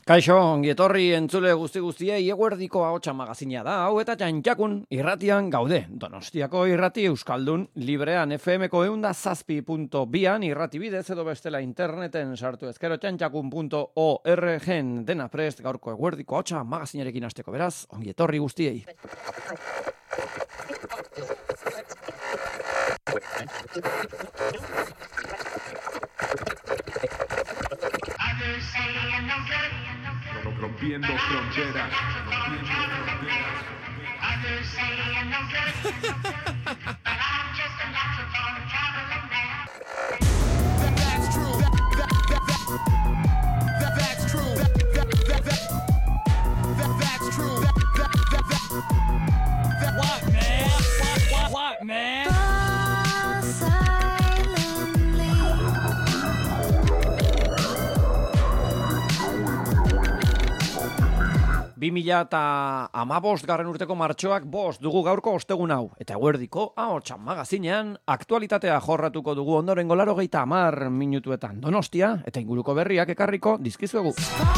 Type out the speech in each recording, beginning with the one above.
Kaixo, ongi etorri entzule guztiei eguerdiko ahotsa magazina da, hau eta Txantxakun irratian gaude. Donostiako irrati Euskaldun librean FM-ko 107.2an irrati bidez edo bestela interneten sartu ezkero txantxakun.org dena prest gaurko eguerdiko ahotsa magazinarekin hasteko, beraz, ongi etorri guztiei. Rompiendo fronteras. What, man? 2015 urteko martxoak 5 dugu gaurko ostegun hau. Eta eguerdiko ahotsa magazinean aktualitatea jorratuko dugu ondorengo 80 minutuetan Donostia eta inguruko berriak ekarriko dizkizuegu.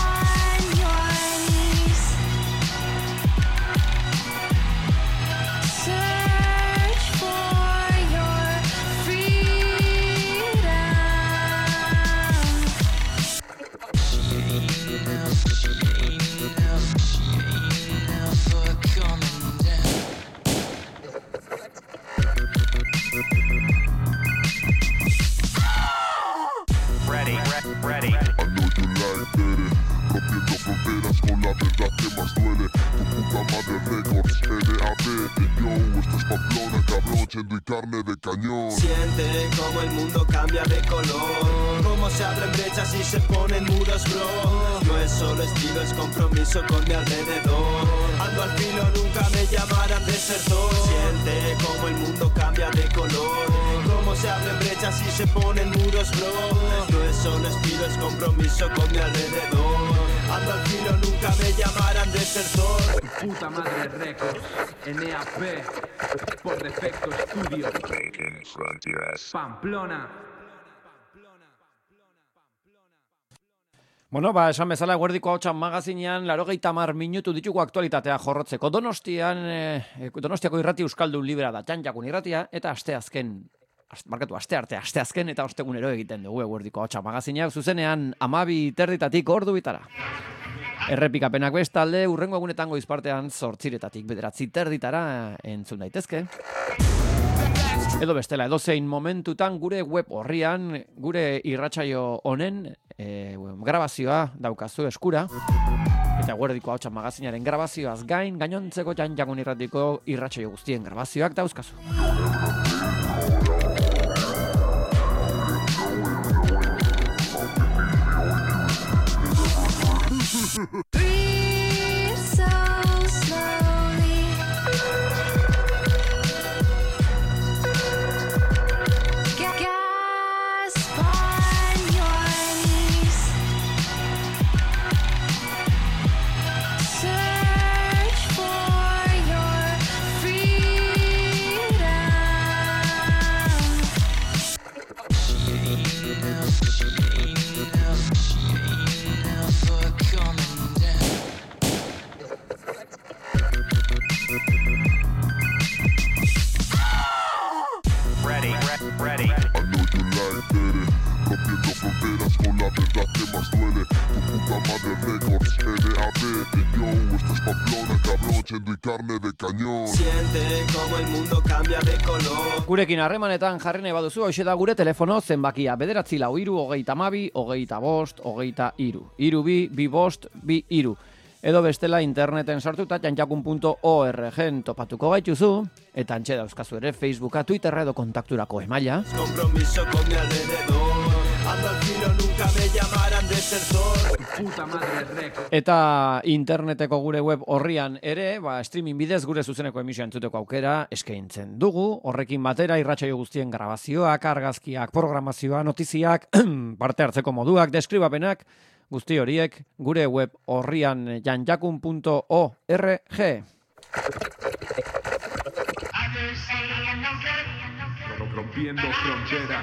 Ready. I know you like it. Rompiendo fronteras con la verdad que más duele. Tu puta madre Records, LAB. Yo, esto es Pamplona, cabrón, chendo y carne de cañón. Siente como el mundo cambia de color, cómo se abren brechas y se ponen muros, bro. No es solo estilo, es compromiso con mi alrededor. Ando al filo, nunca me llamarán desertor. Siente como el mundo cambia de color, cómo se abren brechas y se ponen muros, bro. No es solo estilo, es compromiso con mi alrededor. Ando al filo, nunca me llamarán desertor. Tu puta madre Records, NAP, por defecto estudio. Pamplona. Bueno, esan bezala eguerdiko ahotsa magazinean 80 minutu ditugu aktualitatea jorrotzeko. Donostiako irrati Euskaldun librea da Txantxakun irratia eta asteazken eta ostegunero egiten dugu eguerdiko ahotsa magazineak zuzenean 12:30 ordu bitara. Errepikapenak bestalde hurrengo egunetan goizpartean 8:00 9:30 entzun daitezke. Edo bestela, edozein momentutan gure web orrian, gure irratsaio honen grabazioa daukazu eskura. Eta eguerdiko ahotsa magazinaren grabazioaz gainontzeko Txantxakun irratiko irratsaio guztien grabazioak dauzkazu. Ready. I know you like it. Rompiendo fronteras con la verdad que más duele. Tu puta madre Records, LAB. Yo, esto es Pamplona, cabrón, chendo y carne de cañón. Siente como el mundo cambia de color. Gurekin harremanetan jarri nahi baduzu, hoxe da gure telefono zenbakia 943 32 25 23 23 2 edo bestela interneten sartuta txantxakun.org topatuko gaituzu, eta antxe dauzkazu ere Facebooka, Twitterra edo kontakturako emaila. Compromiso con mi alrededor. Ando al filo, nunca me llamarán desertor. Puta madre Records. Eta interneteko gure web horrian ere, streaming bidez gure zuzeneko emisioa entzuteko aukera eskaintzen dugu. Horrekin batera irratsaio guztien grabazioak, argazkiak, programazioa, notiziak, parte hartzeko moduak, deskribapenak, guzti horiek gure web horrian txantxakun.org. Rompiendo fronteras.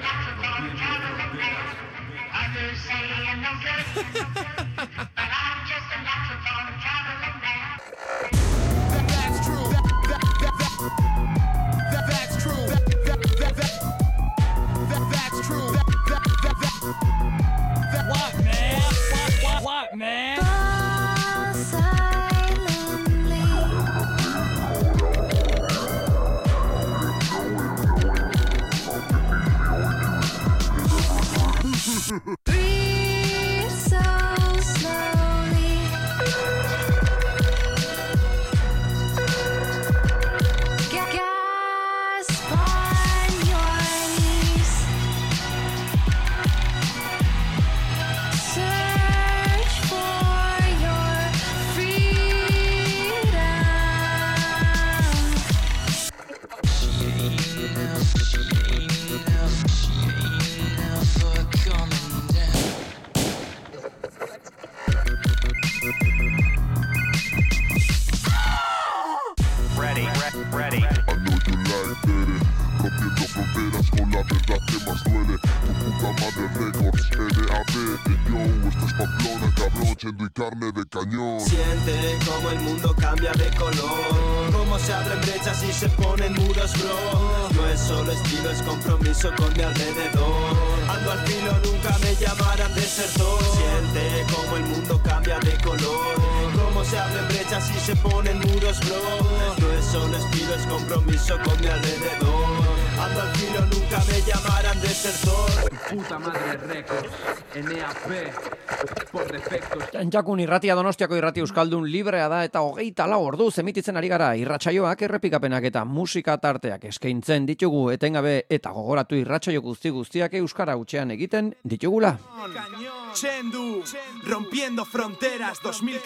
Breathe so slowly. Gasp on your knees. Search for your freedom. I know you like it. Rompiendo fronteras con la verdad que más duele. Tu puta madre Records, NAB. Yo, esto es Pamplona, cabrón, chendo y carne de cañón. Siente como el mundo cambia de color, cómo se abren brechas y se ponen muros, bro. No es solo estilo, es compromiso con mi alrededor. Ando al filo, nunca me llamarán desertor. Siente como el mundo cambia de color, cómo se abren brechas y se ponen muros, bro. No es solo estilo, es compromiso con mi alrededor. Ando al filo, nunca me llamarán desertor. Puta madre Records, NAP, por defecto. Txantxakun irratia Donostiako irrati euskaldun librea da eta 24 orduz emititzen ari gara irratsaioak, errepikapenak eta musika tarteak eskaintzen ditugu etengabe eta gogoratu irratsaio guztiak euskara hutsean egiten ditugula. Chendu, rompiendo fronteras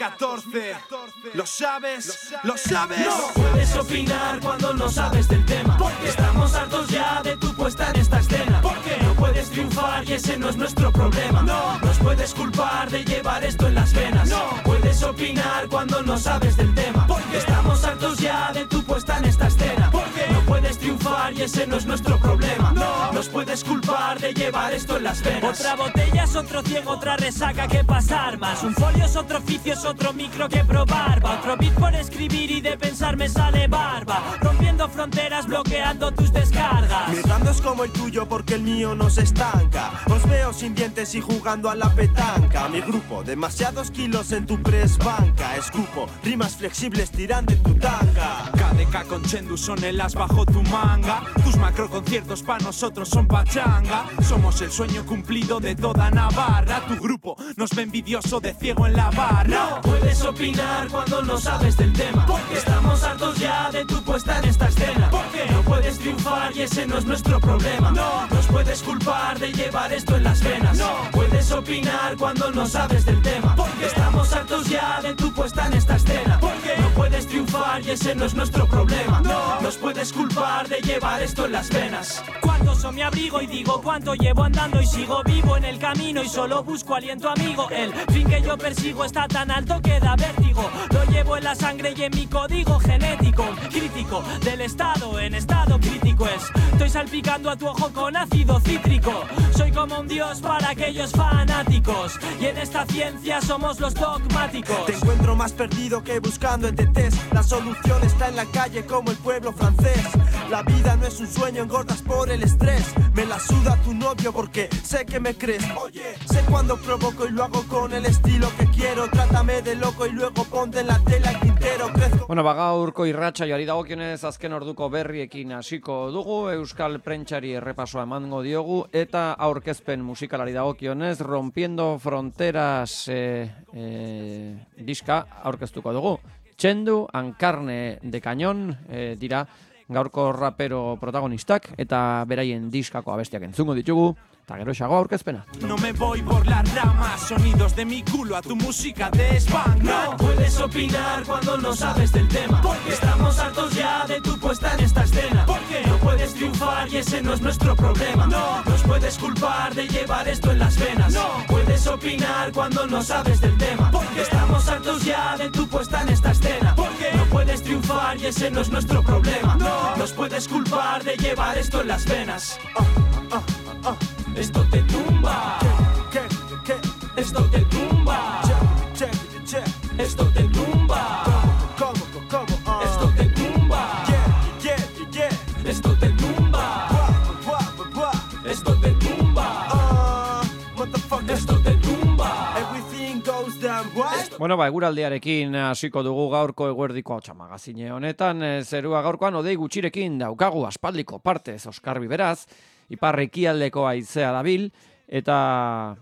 2014. ¿Lo sabes? ¿Lo sabes? No puedes opinar cuando no sabes del tema, porque estamos hartos ya de tu puesta en esta escena. Porque no puedes triunfar y ese no es nuestro problema. No nos puedes culpar de llevar esto en las venas. No puedes opinar cuando no sabes del tema, porque estamos hartos ya de tu puesta en esta escena. Porque no puedes triunfar y ese no es nuestro problema. No nos puedes culpar de llevar esto en las venas. Otra botella es otro ciego, otra resaca que pasar más. Un folio es otro oficio, es otro micro que probar. Va otro beat por escribir y de pensar me sale barba. Rompiendo fronteras, bloqueando tus descargas. Mi rando es como el tuyo porque el mío no se estanca. Os veo sin dientes y jugando a la petanca. Mi grupo, demasiados kilos en tu press banca. Escupo, rimas flexibles tiran de tu tanga. KDK con Chendu son el as bajo tu manga. Tus macro conciertos pa' nosotros son pachanga. Somos el sueño cumplido de toda Navarra. Tu grupo nos ve envidioso de ciego en la barra. No puedes opinar cuando no sabes del tema, porque estamos hartos ya de tu puesta en esta escena. Porque no puedes triunfar y ese no es nuestro problema. No nos puedes culpar de llevar esto en las venas. No puedes opinar cuando no sabes del tema, porque estamos hartos ya de tu puesta en esta escena. Porque no puedes triunfar y ese no es nuestro problema. No nos puedes culpar de llevar esto en las venas. Cuánto son mi abrigo y digo cuánto llevo andando y sigo vivo en el camino y solo busco aliento amigo. El fin que yo persigo está tan alto que da vértigo. Lo llevo en la sangre y en mi código genético. Crítico del estado, en estado crítico es. Estoy salpicando a tu ojo con ácido cítrico. Soy como un dios para aquellos fanáticos. Y en esta ciencia somos los dogmáticos. Te encuentro más perdido que buscando ETTs. La solución está en la calle como el pueblo francés. La vida no es un sueño, engordas por el estrés. Me la suda tu novio porque sé que me crees. Oye, sé cuando provoco y lo hago con el estilo que quiero. Trátame de loco y luego ponte en la tela el tintero. Crezco. Bueno, gaurko irratsaioari dagokionez azken orduko berriekin hasiko dugu, euskal prentsari errepasoa emango diogu eta aurkezpen musikalari dagokionez Rompiendo Fronteras diska aurkeztuko dugu. Chendu, Carne de Cañón dira gaurko rapero protagonistak eta beraien diskako abestiak entzungo ditugu. Eta gero xago aurkezpena. No me voy por las ramas, sonidos de mi culo a tu música de Spank. No puedes opinar cuando no sabes del tema, porque estamos hartos ya de tu puesta en esta escena. Porque no puedes triunfar y ese no es nuestro problema. No nos puedes culpar de llevar esto en las venas. No puedes opinar cuando no sabes del tema, porque estamos hartos ya de tu puesta en esta escena. Porque no puedes triunfar y ese no es nuestro problema. No nos puedes culpar de llevar esto en las venas. Esto te tumba. Esto te tumba. Esto te tumba. Esto te tumba. Esto te tumba. Esto te tumba. Esto te tumba. Bueno, eguraldiarekin hasiko dugu gaurko eguerdiko hotxamagazine honetan. Zerua gaurkoan odei gutxirekin daukagu aspaldiko partez Oskarbi beraz. Ipar ekialdeko haizea dabil, Eta,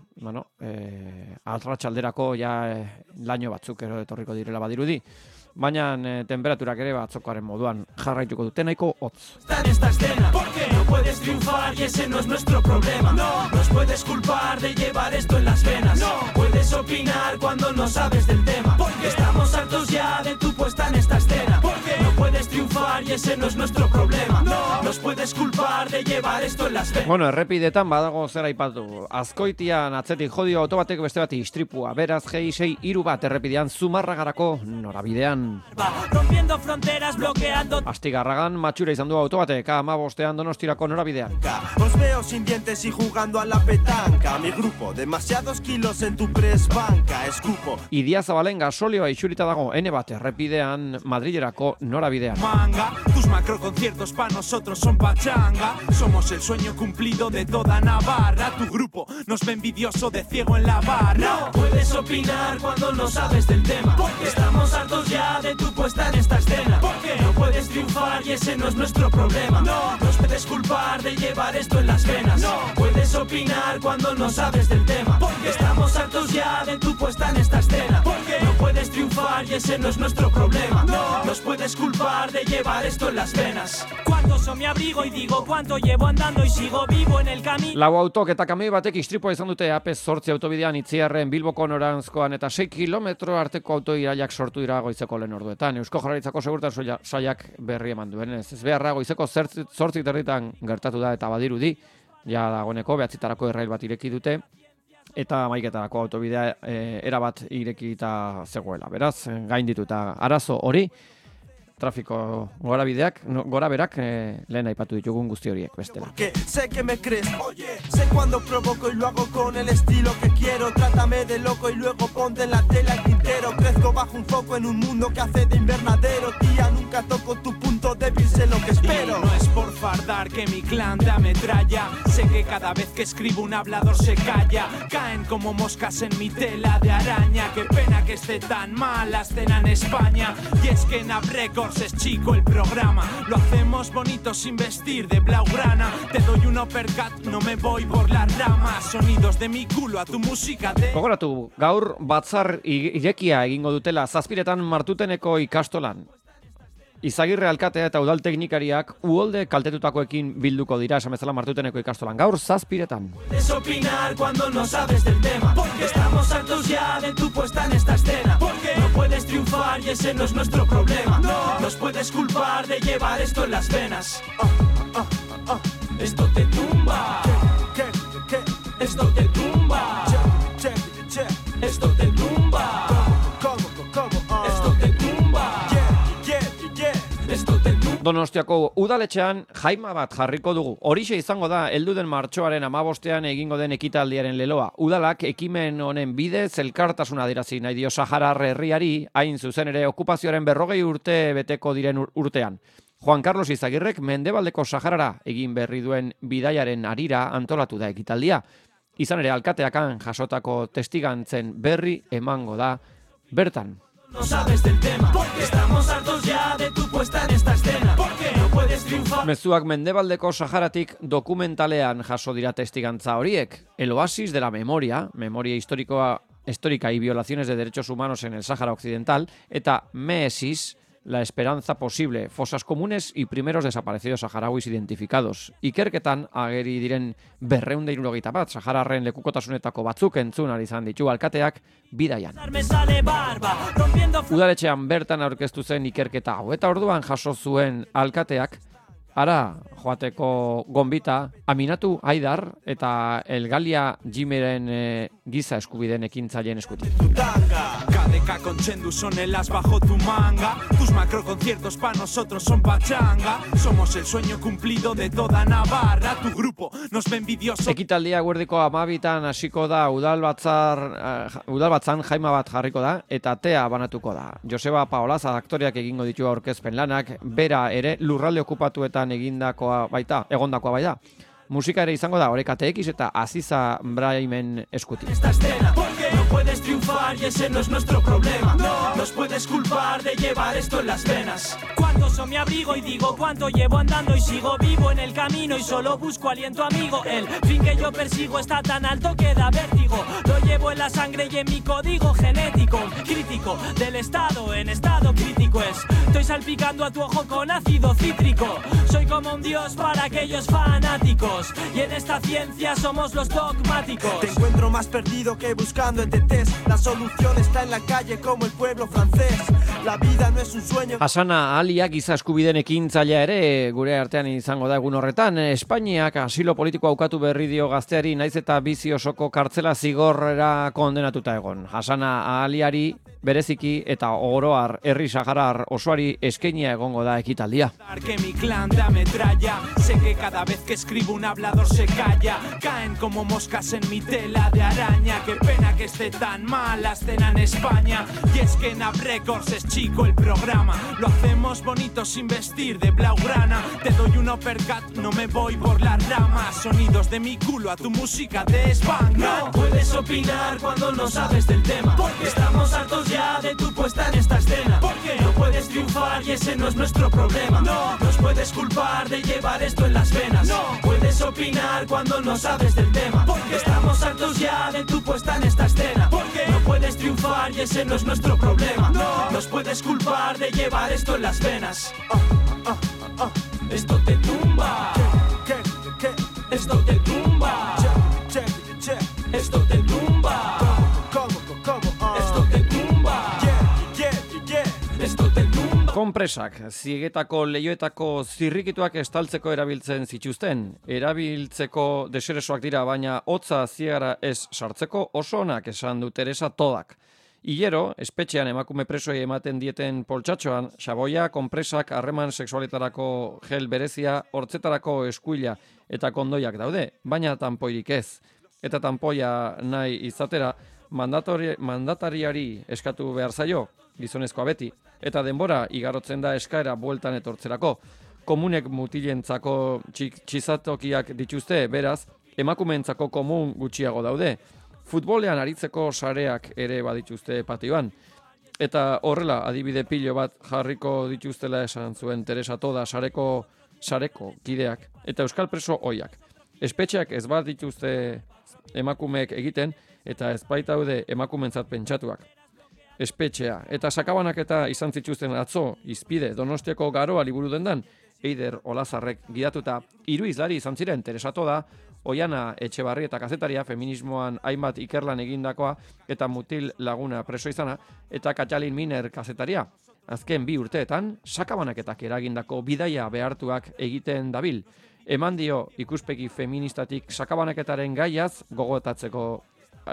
arratsalderako ja laino batzuk etorriko direla badirudi. Baina temperaturak ere batzokoaren moduan jarraituko dute nahiko hotz. Está en esta escena, porque no puedes triunfar y ese no es nuestro problema. No nos puedes culpar de llevar esto en las venas. No puedes opinar cuando no sabes del tema. Porque estamos hartos ya de tu puesta en esta escena. Porque no puedes triunfar y ese no es nuestro problema. No nos puedes culpar de llevar esto en las venas. Bueno, errepidetan badago zer aipatu. Azkoitian atzetik jodio auto batek beste bati istripua. Beraz, G6 bat errepidean Zumarragarako norabidean. Rompiendo fronteras, bloqueando. Astigarragan matxura izan du auto batek, 15 Donostirako norabidean. Os veo sin dientes y jugando a la petanca. Mi grupo, demasiados kilos en tu press banca. Escupo. Idiazabalen gasolioa isurita dago N bat errepidean Madrilerako norabidean. Manga, tus macroconciertos para nosotros son pachanga. Somos el sueño cumplido de toda Navarra. Tu grupo nos ve envidioso de ciego en la barra. No puedes opinar cuando no sabes del tema. Porque estamos hartos ya de tu puesta en esta escena. Porque no puedes triunfar y ese no es nuestro problema. No nos puedes culpar de llevar esto en las venas. No puedes opinar cuando no sabes del tema. Porque estamos hartos ya de tu puesta en esta escena. Porque no puedes triunfar y ese no es nuestro problema. No nos puedes culpar de llevar esto en las venas. Cuando son mi abrigo y digo cuánto llevo andando y sigo vivo en el camino. Lau autok eta kamioi batek istripua izan dute AP8 autobidean Itziarren Bilboko noranzkoan eta 6 kilometro arteko autoiraiak sortu dira goizeko lehen orduetan. Eusko Jaurlaritzako segurtasun sailak berri eman duenez. Ez beharra goizeko 8:30 gertatu da eta badirudi, ja dagoeneko 9:00 errail bat ireki dute eta 11:00 autobidea erabat irekita zegoela. Beraz, gaindituta arazo hori, trafiko goraberak lehen aipatu ditugun guzti horiek bestela. Porque sé que me crees, oye, sé cuando provoco y lo hago con el estilo que quiero. Trátame de loco y luego ponte en la tela el tintero. Crezco bajo un foco en un mundo que hace de invernadero. Tía, nunca toco tu punto débil, sé lo que espero. Y no es por fardar que mi clan te ametralla. Sé que cada vez que escribo un hablador se calla. Caen como moscas en mi tela de araña. Qué pena que esté tan mal la escena en España. Y es que en Records es chico el programa. Lo hacemos bonito sin vestir de blaugrana. Te doy un uppercut, no me voy por las ramas. Sonidos de mi culo a tu música de... Gogoratu, gaur batzar irekia egingo dutela Zazpiretan Martuteneko ikastolan. Izagirre alkatea eta udal teknikariak uholde kaltetutakoekin bilduko dira esan bezala Martuteneko ikastolan. Gaur Zazpiretan. Puedes opinar cuando no sabes del tema. Porque estamos hartos ya de tu puesta en esta escena. Porque no puedes triunfar y ese no es nuestro problema. No nos puedes culpar de llevar esto en las venas. Esto te tumba. ¿Qué? Esto te tumba. Che. Esto te tumba. ¿Cómo? Esto te tumba. Yeah. Esto te tumba. Donostiako udaletxean jaima bat jarriko dugu. Horixe izango da heldu den martxoaren 15ean egingo den ekitaldiaren leloa. Udalak ekimen honen bidez elkartasuna adierazi nahi dio Saharar herriari, hain zuzen ere okupazioaren 40 urte beteko diren urtean. Juan Carlos Izagirrek Mendebaldeko Saharara egin berri duen bidaiaren harira antolatu da ekitaldia. Izan ere alkateakan jasotako testigantzen berri emango da bertan. No sabes del tema, porque estamos hartos ya de tu puesta en esta escena. Porque no puedes triunfar. Mezuak Mendebaldeko Saharatik dokumentalean jaso dira testigantza horiek. El oasis de la memoria histórica y violaciones de derechos humanos en el Sáhara Occidental, eta Meesis, la esperanza posible, fosas comunes y primeros desaparecidos saharauis identificados. Ikerketan ageri diren 271 bat Sahararren lekukotasunetako batzuk entzun ari izan ditu alkateak bidaian. Me sale barba, rompiendo Udaletxean bertan aurkeztu zen ikerketa hau eta orduan jaso zuen alkateak ara joateko gonbita Aminatu Haidar eta Elgalia Jimeren giza eskubideen ekintzaileen eskutik. KDK con Chendu son el as bajo tu manga. Tus macroconciertos para nosotros son pachanga. Somos el sueño cumplido de toda Navarra. Tu grupo nos ve envidioso. Ekitaldia guerdiko 12etan hasiko da udalbatzan jaima bat jarriko da eta tea banatuko da. Joseba Paolaza aktoreak egingo ditu aurkezpen lanak, bera ere lurralde okupatuetan egondakoa baita. Musika ere izango da Oreka TX eta Aziza Braimen eskutik. Esta escena, porque no puedes triunfar y ese no es nuestro problema. No nos puedes culpar de llevar esto en las venas. Cuando son mi abrigo y digo cuánto llevo andando y sigo vivo en el camino y solo busco aliento amigo. El fin que yo persigo está tan alto que da vértigo. Lo llevo en la sangre y en mi código genético. Crítico del estado en estado crítico es. Estoy salpicando a tu ojo con ácido cítrico. Soy como un dios para aquellos fanáticos. Y en esta ciencia somos los dogmáticos. Te encuentro más perdido que buscando ETTs. La solución está en la calle como el pueblo francés. La vida no es un sueño. Hasana Alia giza eskubideen ekintzailea ere gure artean izango da egun horretan. Espainiak asilo politikoa ukatu berri dio gazteari naiz eta bizi osoko kartzela zigorrera kondenatuta egon. Hasana Aliari bereziki eta oroar herri saharar osoari eskainia egongo da ekitaldia. Que mi clan de ametralla. Sé que cada vez que escribo un hablador se calla. Caen como moscas en mi tela de araña. Qué pena que esté tan mal la escena en España. Y es que en Up Records es chico el programa. Lo hacemos bonito sin vestir de blaugrana. Te doy un uppercut, no me voy por las ramas. Sonidos de mi culo a tu música de España. No puedes opinar cuando no sabes del tema. Porque estamos hartos ya de tu puesta en esta escena. Porque no puedes triunfar y ese no es nuestro problema. No nos puedes culpar de llevar esto en las venas. No puedes opinar cuando no sabes del tema. Porque estamos hartos ya de tu puesta en esta escena. Porque no puedes triunfar y ese no es nuestro problema. No nos puedes culpar de llevar esto en las venas. Esto te tumba. Esto te tumba. Esto te tumba. Esto te tumba. Esto te tumba. Konpresak, ziegetako leioetako zirrikituak estaltzeko erabiltzen zituzten. Erabiltzeko deseresoak dira, baina hotza ziegara ez sartzeko oso onak esan du Teresa Todak. Hilero, espetxean emakume presoei ematen dieten poltsatxoan, xaboia, konpresak, harreman sexualetarako gel berezia, hortzetarako eskuila eta kondoiak daude, baina tanpoirik ez. Eta tanpoia nahi izatera, mandatariari eskatu behar zaio, gizonezkoa beti, eta denbora igarotzen da eskaera bueltan etortzerako. Komunek mutilentzako txizatokiak dituzte, beraz, emakumeentzako komun gutxiago daude. Futbolean aritzeko sareak ere badituzte patioan. Eta horrela, adibide pilo bat jarriko dituztela esan zuen Teresa Toda sareko kideak eta euskal preso ohiak. Espetxeak ez bat dituzte emakumeek egiten eta ez baitaude emakumeentzat pentsatuak. Espetxea eta sakabanak eta izan zituzten atzo, Izpide, Donostiako Garoa liburu dendan, Eider Olazarrek gidatuta 3 hizlari izan ziren Teresa Toda, Oiana Etxebarri eta kazetaria, feminismoan hainbat ikerlan egindakoa eta mutil laguna preso izana, eta Katxalin Miner kazetaria. Azken 2 urteetan, sakabanaketak eragindako bidaia behartuak egiten dabil. Eman dio ikuspegi feministatik sakabanaketaren gaiaz gogoetatzeko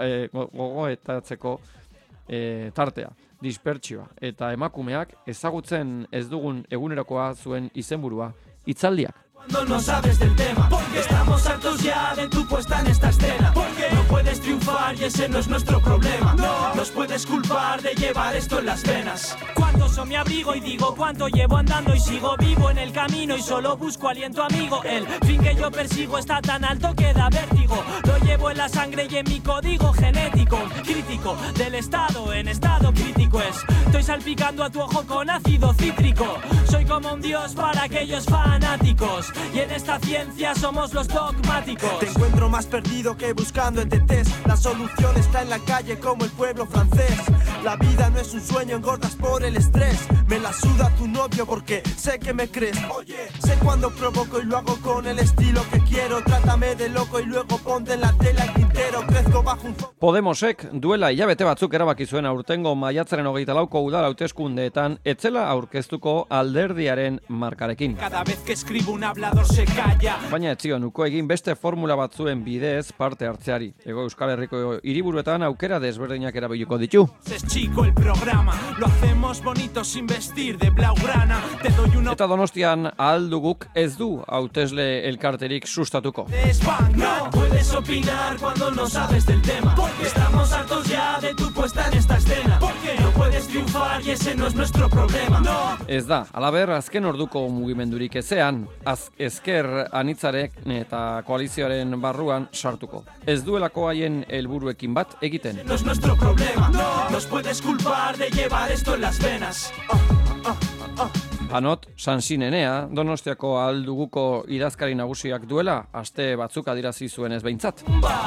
tartea, dispertsioa eta emakumeak ezagutzen ez dugun egunerokoa zuen izenburua, hitzaldiak. Cuando no sabes del tema, porque estamos hartos ya de tu puesta en esta escena. Porque no puedes triunfar y ese no es nuestro problema. No nos puedes culpar de llevar esto en las venas. Cuando son mi abrigo y digo cuánto llevo andando y sigo vivo en el camino y solo busco aliento amigo. El fin que yo persigo está tan alto que da vértigo. Lo llevo en la sangre y en mi código genético. Crítico del estado en estado crítico es. Estoy salpicando a tu ojo con ácido cítrico. Soy como un dios para aquellos fanáticos. Y en esta ciencia somos los dogmáticos. Te encuentro más perdido que buscando ETTs. La solución está en la calle como el pueblo francés. La vida no es un sueño, engordas por el estrés. Me la suda tu novio porque sé que me crees. Oye, sé cuando provoco y lo hago con el estilo que quiero. Trátame de loco y luego ponte en la tela el tintero. Crezco bajo un... Podemosek duela hilabete batzuk erabaki zuen aurtengo maiatzaren 24ko udal hauteskundeetan etzela aurkeztuko alderdiaren markarekin. Cada vez que escribo un hablador se calla. Baina ez zion uko egin beste formula batzuen bidez parte hartzeari. Hego Euskal Herriko hiriburuetan aukera desberdinak erabiliko ditu. Es chico el programa, lo hacemos bonito sin vestir de blaugrana. Te doy uno Eta Donostian ahal duguk ez du hautesle elkarterik sustatuko. de España. No puedes opinar cuando cuando no sabes del tema. Porque estamos hartos ya de tu puesta en esta escena. Porque no puedes triunfar y ese no es nuestro problema. No. Ez da, alaber azken orduko mugimendurik ezean, ezker anitzarek eta koalizioaren barruan sartuko. Ez duelako haien helburuekin bat egiten. No es nuestro problema. No. Nos puedes culpar de llevar esto en las venas. Anot, Sansinenea, Donostiako alduguko idazkari nagusiak duela, aste batzuk adirazi zuen ez behintzat.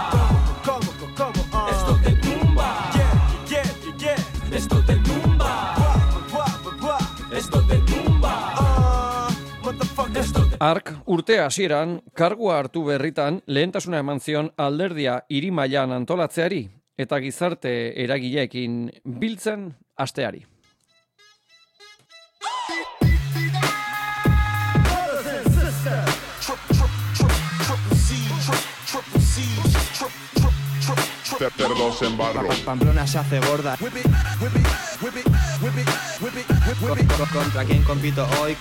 Esto te tumba. Esto te tumba. Esto te tumba. Ark urte hasieran kargua hartu berritan lehentasuna eman zion alderdia hiri mailan antolatzeari eta gizarte eragileekin biltzen hasteari. Perdos en barro. Pamplona se hace gorda. ¿Contra quién compito hoy?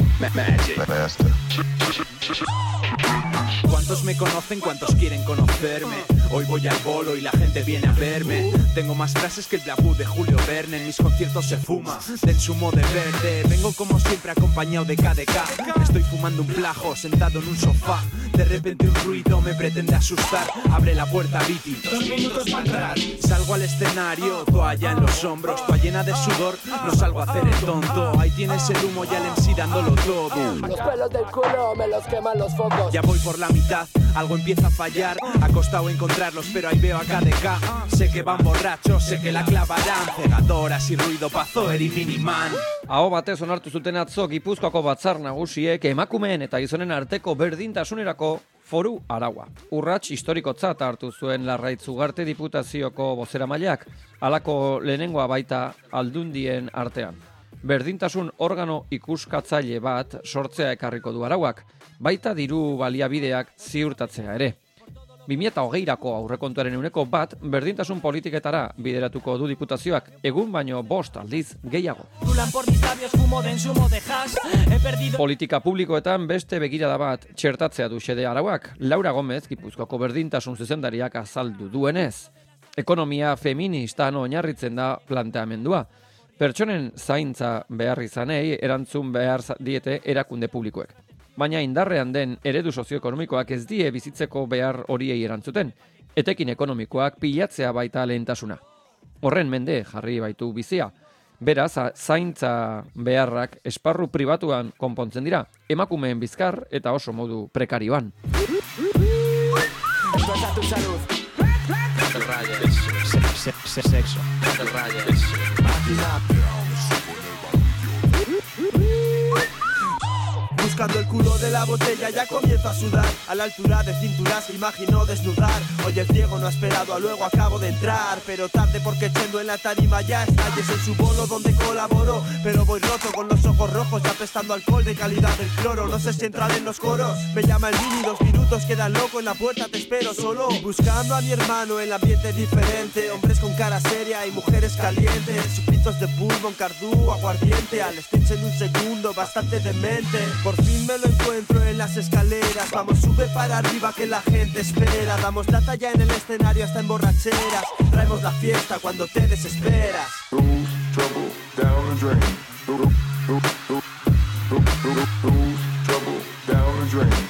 ¿Cuántos me conocen? ¿Cuántos quieren conocerme? Hoy voy al bolo y la gente viene a verme. Tengo más frases que el Blabú de Julio Verne. En mis conciertos se fuma del zumo de verde. Vengo como siempre acompañado de KDK. Estoy fumando un plajo sentado en un sofá. De repente un ruido me pretende asustar. Abre la puerta Viti, 2 minutos para entrar. Salgo al escenario, toalla en los hombros, toalla llena de sudor. No salgo a hacer el tonto. Ahí tienes el humo y al MC dándolo todo. Los pelos del culo me los queman los focos. Ya voy por la mitad, algo empieza a fallar. Ha costado encontrarlos, pero ahí veo a KDK. Sé que van borrachos, sé que la clavarán. Cegadoras y ruido Pazoer y Miniman. Aho batez onartu zuten atzo Gipuzkoako batzar nagusiek emakumeen eta gizonen arteko berdintasunerako foru araua. Urrats historikotzat hartu zuen Larraitz Ugarte Diputazioko bozeramaileak, halako lehenengoa baita aldundien artean. Berdintasun organo ikuskatzaile bat sortzea ekarriko du arauak, baita diru baliabideak ziurtatzea ere. 2020ko aurrekontuaren 1% berdintasun politiketara bideratuko du diputazioak, egun baino 5 aldiz gehiago. Politika publikoetan beste begirada bat txertatzea du xede arauak. Laura Gomez, Gipuzkoako berdintasun zuzendariak azaldu duenez. Ekonomia feministan oinarritzen da planteamendua. Pertsonen zaintza behar izanei erantzun behar diete erakunde publikoek. Baina indarrean den eredu sozioekonomikoak ez die bizitzeko behar horiei erantzuten, etekin ekonomikoak pilatzea baita lehentasuna. Horren mende jarri baitu bizia. Beraz, zaintza beharrak esparru pribatuan konpontzen dira, emakumeen bizkar eta oso modu prekarioan. Sexo. Buscando el culo de la botella ya comienzo a sudar. A la altura de cinturas imagino desnudar. Hoy el ciego no ha esperado a luego acabo de entrar. Pero tarde porque echando en la tarima ya está. Y es en su bolo donde colaboro. Pero voy roto con los ojos rojos ya apestando alcohol de calidad del cloro. No sé si entrar en los coros. Me llama el Mini, 2 minutos quedan loco. En la puerta te espero solo. Buscando a mi hermano el ambiente diferente. Hombres con cara seria y mujeres calientes. Chupitos de bourbon, cardú, aguardiente. Al stage en un segundo, bastante demente. Por fin me lo encuentro en las escaleras. Vamos, sube para arriba que la gente espera. Damos la talla en el escenario hasta en borracheras. Traemos la fiesta cuando te desesperas. Lose trouble down the drain. Lose trouble down the drain.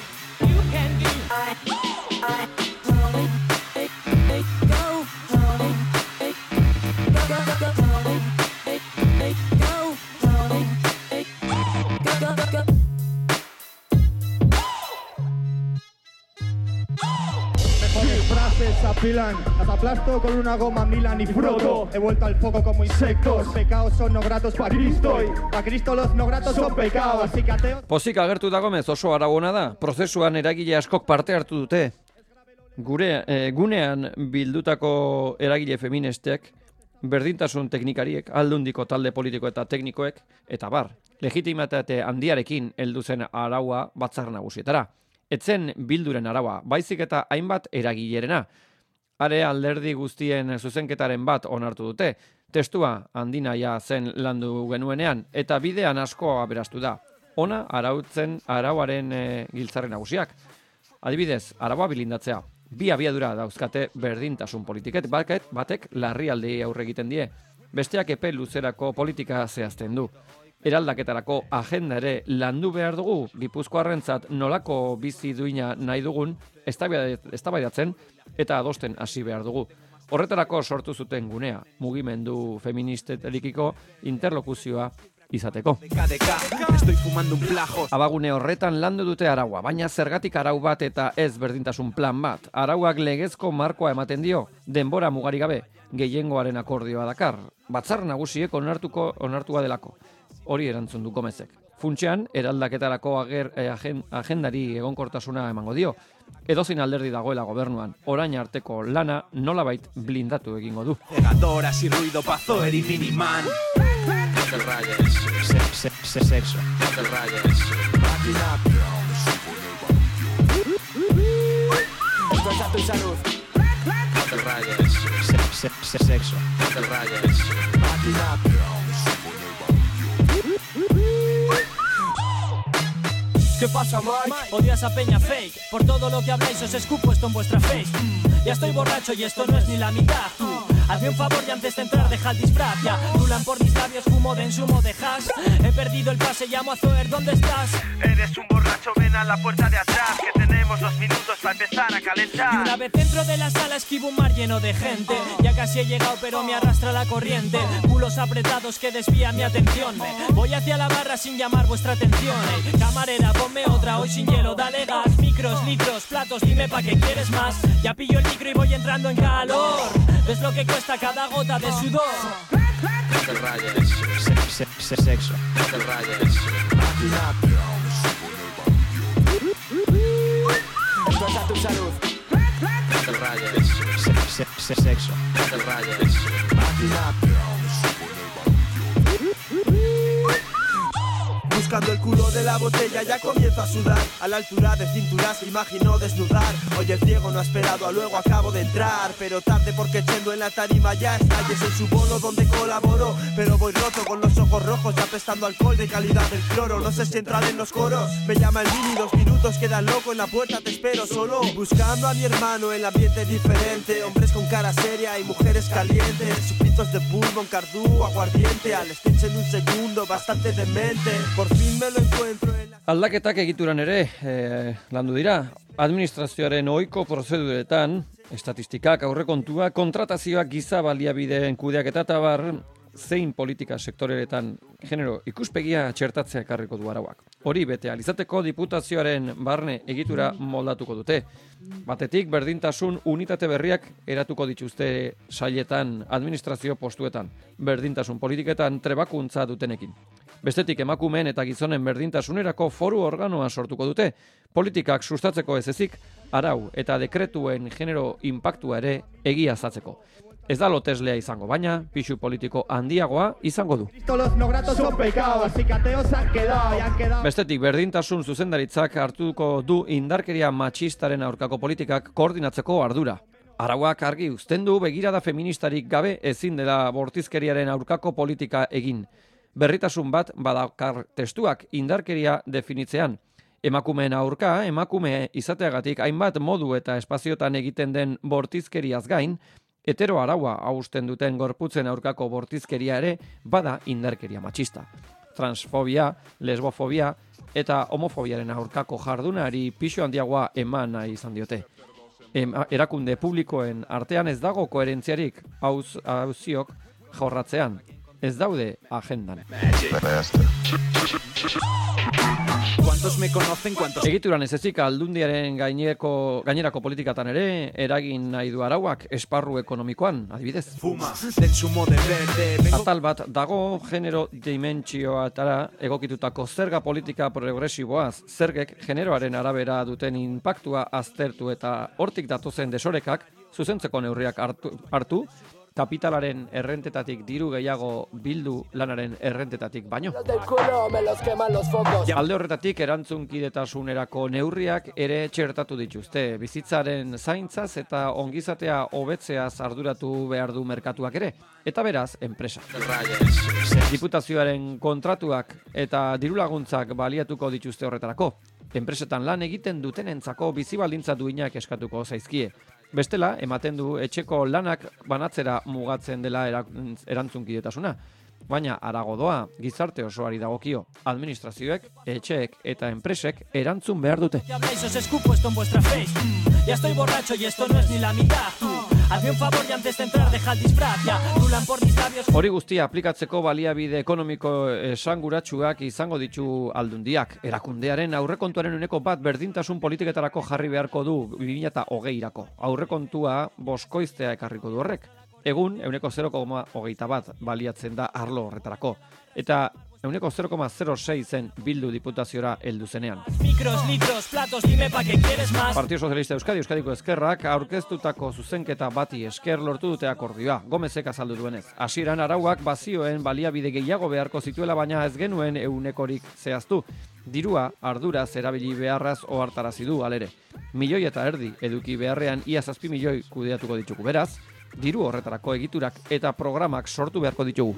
Frases apilan, las aplasto con una goma Milan y froto. He vuelto al foco como insectos. Pecados son no gratos para Cristo y para Cristo los no gratos son pecados. Así que ateo. Pozik agertu da Gomez oso aragona da. Prozesuan eragile askok parte hartu dute. Gunean bildutako eragile feministek, berdintasun teknikariek, aldundiko talde politiko eta teknikoek, eta bar, legitimitate handiarekin heldu zen araua batzar nagusietara. Etzen bilduren araua, baizik eta hainbat eragilerena. Are alderdi guztien zuzenketaren bat onartu dute. Testua handinaia zen landu genuenean, eta bidean asko aberastu da. Ona arautzen arauaren giltzarren nagusiak. Adibidez, araua bilindatzea. Bi abiadura dauzkate berdintasun politiket, batek larrialdiei aurre egiten die, besteak epe luzerako politika zehazten du. Eraldaketarako agenda ere landu behar dugu, Gipuzkoarrentzat nolako bizi duina nahi dugun, eztabaidatzen eta adosten hasi behar dugu. Horretarako sortu zuten gunea, mugimendu feministetarikiko interlokuzioa izateko. Abagune horretan landu dute araua, baina zergatik arau bat eta ez berdintasun plan bat. Arauak legezko markoa ematen dio, denbora mugari gabe, gehiengoaren akordioa dakar. Batzar nagusiek onartua delako. Hori erantzun du Gomezek. Funtsean, eraldaketarako agendari egonkortasuna emango dio. Edozein alderdi dagoela gobernuan, orain arteko lana nolabait blindatu egingo du. Pegadoras y ruido pazo eri miniman. No te rayes, sexo. No te rayes. Esto es a tu salud. No te rayes, Sexo. no te rayes. ¿Qué pasa, Mike? Odias a Peña Fake. Por todo lo que habláis os escupo esto en vuestra face. Ya estoy borracho y esto no es ni la mitad. Tú, hazme un favor y antes de entrar deja el disfraz. Ya, rulan por mis labios fumo de ensumo de hash. He perdido el pase, llamo a Zoer, ¿dónde estás? Eres un borracho, ven a la puerta de atrás, que tenemos 2 minutos para empezar a calentar. Y una vez dentro de la sala esquivo un mar lleno de gente. Ya casi he llegado pero me arrastra la corriente. Culos apretados que desvían mi atención. Voy hacia la barra sin llamar vuestra atención. Camarera, ponme otra, hoy sin hielo, dale gas. Micros, litros, platos, dime pa' qué quieres más. Ya pillo el micro y voy entrando en calor. ¿Ves lo que cuesta cada gota de sudor? No te rayes, Sexo. no te rayes. Esto es a tu salud. No te rayes, Sexo. no te rayes. Buscando el culo de la botella ya comienzo a sudar. A la altura de cinturas me imagino desnudar. Hoy el ciego no ha esperado a luego acabo de entrar. Pero tarde porque Chendo en la tarima ya está. Y es en su bolo donde colaboro. Pero voy roto con los ojos rojos, ya apestando alcohol de calidad del cloro. No sé si entrar en los coros. Me llama el Mini, 2 minutos quedan loco. En la puerta te espero solo. Y buscando a mi hermano en el ambiente diferente. Hombres con cara seria y mujeres calientes. Chupitos de bourbon, cardú, aguardiente. Al Stitch en un segundo, bastante demente. Por fin me lo encuentro en la... Aldaketak egituran ere landu dira. Administrazioaren ohiko prozeduretan, estatistikak, aurrekontua, kontratazioak, giza baliabideen kudeaketa eta bar, zein politika sektoreretan genero ikuspegia txertatzea ekarriko du arauak. Hori bete alizateko diputazioaren barne egitura moldatuko dute. Batetik berdintasun unitate berriak eratuko dituzte sailetan administrazio postuetan, berdintasun politiketan trebakuntza dutenekin. Bestetik emakumeen eta gizonen berdintasunerako foru organoa sortuko dute, politikak sustatzeko ez ezik, arau eta dekretuen genero inpaktua ere egiazatzeko. Ez da loteslea izango, baina pisu politiko handiagoa izango du. Los no gratos son pecados, así que ateos han quedado y han quedado. Bestetik berdintasun zuzendaritzak hartuko du indarkeria matxistaren aurkako politikak koordinatzeko ardura. Arauak argi uzten du begirada feministarik gabe ezin dela bortizkeriaren aurkako politika egin. Berritasun bat badakar testuak indarkeria definitzean. Emakumeen aurka, emakume izateagatik hainbat modu eta espaziotan egiten den bortizkeriaz gain, hetero araua hausten duten gorputzen aurkako bortizkeria ere bada indarkeria matxista. Transfobia, lesbofobia eta homofobiaren aurkako jardunari pisu handiagoa eman nahi izan diote. Erakunde publikoen artean ez dago koherentziarik auziok jorratzean. Ez daude agendan. ¿Cuántos me conocen? ¿Cuántos? Egituran ez ezik aldundiaren gainerako politikatan ere eragin nahi du arauak esparru ekonomikoan, adibidez. Fuma del zumo de verde. Atal bat dago genero dimentsioatara egokitutako zerga politika progresiboaz, zergek generoaren arabera duten inpaktua aztertu eta hortik datozen desorekak zuzentzeko neurriak hartu, kapitalaren errentetatik diru gehiago bildu lanaren errentetatik baino. Del culo me los queman los focos. Alde horretatik erantzunkidetasunerako neurriak ere txertatu dituzte. Bizitzaren zaintzaz eta ongizatea hobetzeaz arduratu behar du merkatuak ere. Eta beraz, enpresa. Diputazioaren kontratuak eta dirulaguntzak baliatuko dituzte horretarako. enpresetan lan egiten dutenentzako bizi baldintza duinak eskatuko zaizkie. Bestela, ematen du etxeko lanak banatzera mugatzen dela erantzunkidetasuna. Baina harago doa, gizarte osoari dagokio. Administrazioek, etxeek eta enpresek erantzun behar dute. Ya habláis, os escupo esto en vuestra face. Ya estoy borracho y esto no es ni la mitad. Hazme un favor y antes de entrar deja el disfraz. Ya rulan por mis labios. Hori guztia aplikatzeko baliabide ekonomiko esanguratsuak izango ditu aldundiak. Erakundearen aurrekontuaren 1% berdintasun politiketarako jarri beharko du 2020irako. Aurrekontua boskoiztea ekarriko du horrek. Egun, 0,21 baliatzen da arlo horretarako. Eta 0,06 zen Bildu diputaziora heldu zenean. Micros, litros, platos, dime pa' que quieres más. Partido Socialista Euskadi, Euskadiko Ezkerrak, aurkeztutako zuzenketa bati esker lortu dute akordioa. Gomezek azaldu duenez. Hasieran arauak bazioen baliabide gehiago beharko zituela, baina ez genuen 100%rik zehaztu. Dirua arduraz erabili beharraz ohartarazi du alere. 1,5 milioi eduki beharrean ia 7 milioi kudeatuko ditugu. Beraz, diru horretarako egiturak eta programak sortu beharko ditugu.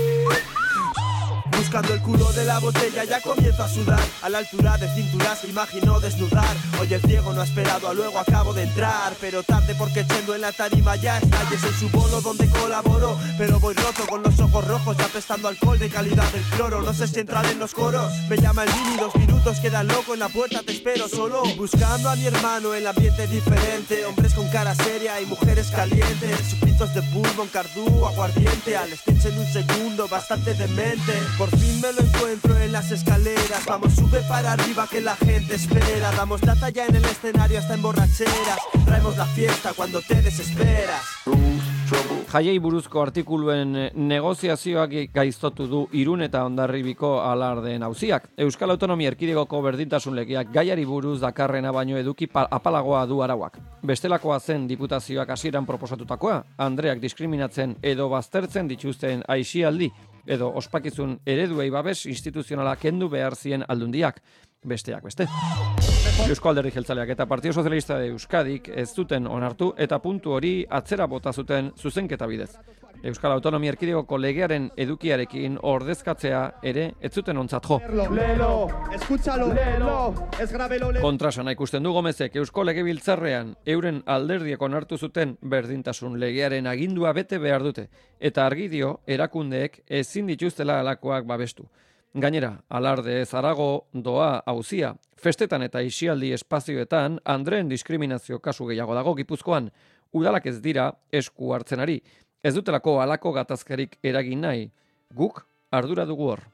Buscando el culo de la botella ya comienzo a sudar. A la altura de cinturas me imagino desnudar. Hoy el ciego no ha esperado a luego acabo de entrar. Pero tarde porque Chendo en la tarima ya está. Y es en su bolo donde colaboro. Pero voy roto con los ojos rojos ya apestando alcohol de calidad del cloro. No sé si entrar en los coros. Me llama el Mini, 2 minutos quedan loco. En la puerta te espero solo. Y buscando a mi hermano el ambiente diferente. Hombres con cara seria y mujeres calientes. Suplitos de bourbon, cardú, aguardiente. Al Stitch en un segundo, bastante demente. Por fin me lo encuentro en las escaleras. Vamos, sube para arriba que la gente espera. Damos la talla en el escenario hasta en borracheras. Traemos la fiesta cuando te desesperas. Jaiei buruzko artikuluen negoziazioak gaiztotu du Irun eta Hondarribiko alardeen auziak. Euskal Autonomia Erkidegoko berdintasun legeak gaiari buruz dakarrena baino eduki apalagoa du arauak. Bestelakoa zen diputazioak hasieran proposatutakoa, andreak diskriminatzen edo baztertzen dituzten aisialdi edo ospakizun ereduei babes instituzionala kendu behar zien aldundiak, besteak beste. Eusko Alderdi Jeltzaleak eta Partido Socialista de Euskadik ez duten onartu eta puntu hori atzera bota zuten zuzenketa bidez. Euskal Autonomia Erkidegoko legearen edukiarekin ordezkatzea ere ez zuten ontzat jo. Lelo, escúchalo, lelo, ez grabelo, lelo. Kontrasana ikusten du Gomezek Eusko Legebiltzarrean euren alderdiek onartu zuten berdintasun legearen agindua bete behar dute eta argi dio erakundeek ezin dituztela halakoak babestu. Gainera, alarde ez harago doa auzia, festetan eta isialdi espazioetan Andreen diskriminazio kasu gehiago dago Gipuzkoan, udalak ez dira esku hartzen ari. Ez dutelako halako gatazkarik eragin nahi, guk ardura dugu hor.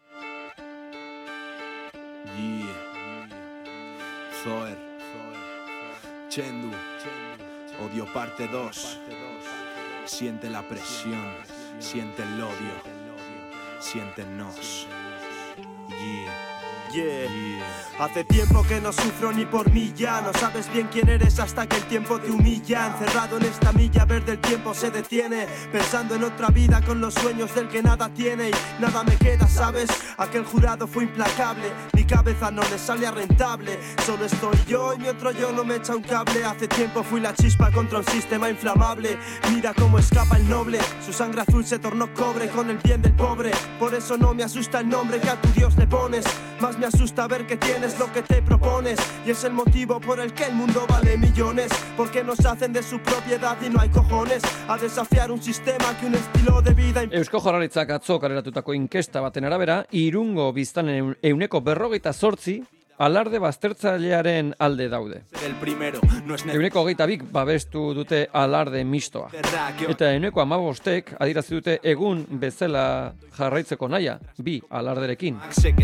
Zoer, Chendu, Odio parte 2. Siente la presión, siente el odio, siéntenos. Hace tiempo que no sufro ni por mí ya. No sabes bien quién eres hasta que el tiempo te humilla. Encerrado en esta milla verde el tiempo se detiene, pensando en otra vida con los sueños del que nada tiene. Y nada me queda, ¿sabes? Aquel jurado fue implacable. Mi cabeza no le sale a rentable. Solo estoy yo y mi otro yo no me echa un cable. Hace tiempo fui la chispa contra un sistema inflamable. Mira cómo escapa el noble. Su sangre azul se tornó cobre con el bien del pobre. Por eso no me asusta el nombre que a tu Dios le pones. Más me asusta ver que tienes lo que te propones. Y es el motivo por el que el mundo vale millones. Porque nos hacen de su propiedad y no hay cojones a desafiar un sistema que un estilo de vida. Eusko Jaurlaritzak atzo kaleratutako inkesta baten arabera, Irungo biztanleen 48% alarde baztertzailearen alde daude. 22% babestu dute alarde mistoa. Eta 15% adierazi dute egun bezala jarraitzeko naia, bi alarderekin.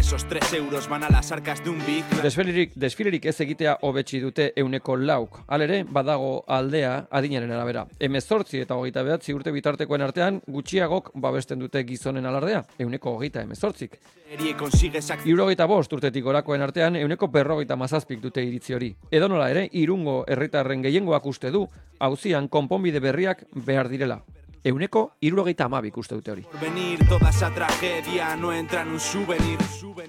Desfilerik ez egitea hobetsi dute 4%. Halere, badago aldea adinaren arabera. 18 eta 29 urte bitartekoen artean gutxiagok babesten dute gizonen alardea, 18%. 75 urtetik gorakoen artean 47% dute iritzi hori. Edonola ere, Irungo herritarren gehiengoak uste du, auzian konponbide berriak behar direla. 72% uste dute hori. Venir toda esa tragedia no entra en un souvenir.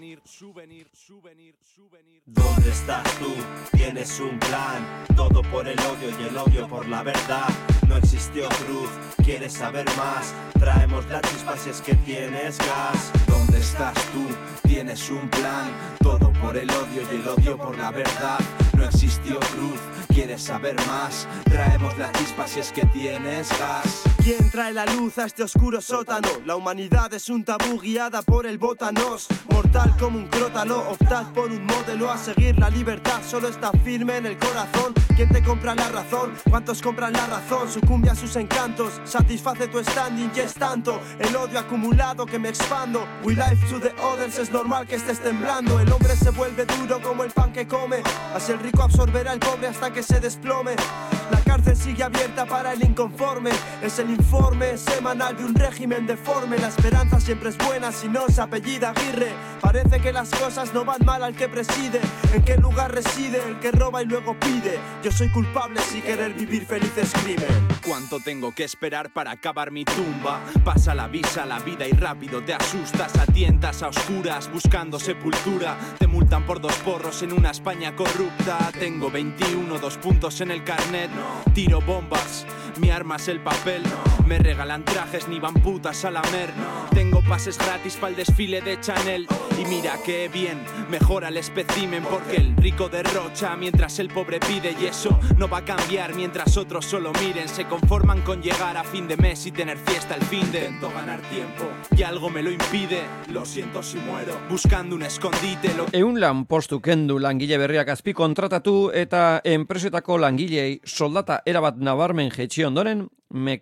¿Dónde estás tú? Tienes un plan. Todo por el odio y el odio por la verdad. No existió cruz. ¿Quieres saber más? Traemos la chispa si es que tienes gas. ¿Dónde estás tú? Tienes un plan. Todo por el odio y el odio por la verdad. No existió cruz, ¿quieres saber más? Traemos la chispa si es que tienes gas. ¿Quién trae la luz a este oscuro sótano? La humanidad es un tabú guiada por el bótanos. Mortal como un crótalo, optad por un modelo a seguir. La libertad solo está firme en el corazón. ¿Quién te compra la razón? ¿Cuántos compran la razón? Sucumbe a sus encantos, satisface tu standing y es tanto el odio acumulado que me expando. We life to the others, es normal que estés temblando. El hombre se vuelve duro como el pan que come, así el rico absorberá al pobre hasta que se desplome. La cárcel sigue abierta para el inconforme, es el informe semanal de un régimen deforme. La esperanza siempre es buena si no se apellida Aguirre. Parece que las cosas no van mal al que preside. ¿En qué lugar reside el que roba y luego pide? Yo soy culpable si querer vivir feliz es crimen. ¿Cuánto tengo que esperar para acabar mi tumba? Pasa la visa, la vida y rápido te asustas. A tientas, a oscuras, buscando sepultura. Te multan por 2 porros en una España corrupta. Tengo 21, 2 puntos en el carnet. Tiro bombas, mi arma es el papel. Me regalan trajes, ni van putas a la mer. Tengo pases gratis para el desfile de Chanel. Y mira qué bien, mejora el espécimen. Porque el rico derrocha mientras el pobre pide. Y eso no va a cambiar mientras otros solo miren. Se conforman con llegar a fin de mes y tener fiesta el fin de. Intento ganar tiempo y algo me lo impide. Lo siento si muero, buscando un escondite. Ehun lanpostu kendu langile berriak azpi kontratatu eta enpresetako langilei soldata erabat nabarmen jetxi ondoren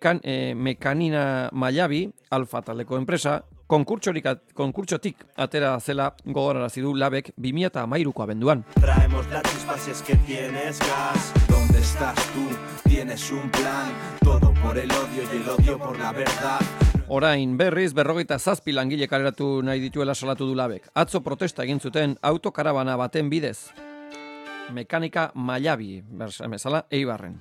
Mekanina Mailabi, Alfa taldeko enpresa, konkurtsotik atera zela gogorarazi du Labek 2013ko abenduan. Traemos la chispa si es que tienes gas. ¿Dónde estás tú? Tienes un plan. Todo por el odio y el odio por la verdad. Orain berriz 57 langile kaleratu nahi dituela salatu du Labek. Atzo protesta egin zuten autokarabana baten bidez. Mekanika Mailabi, bezala Eibarren.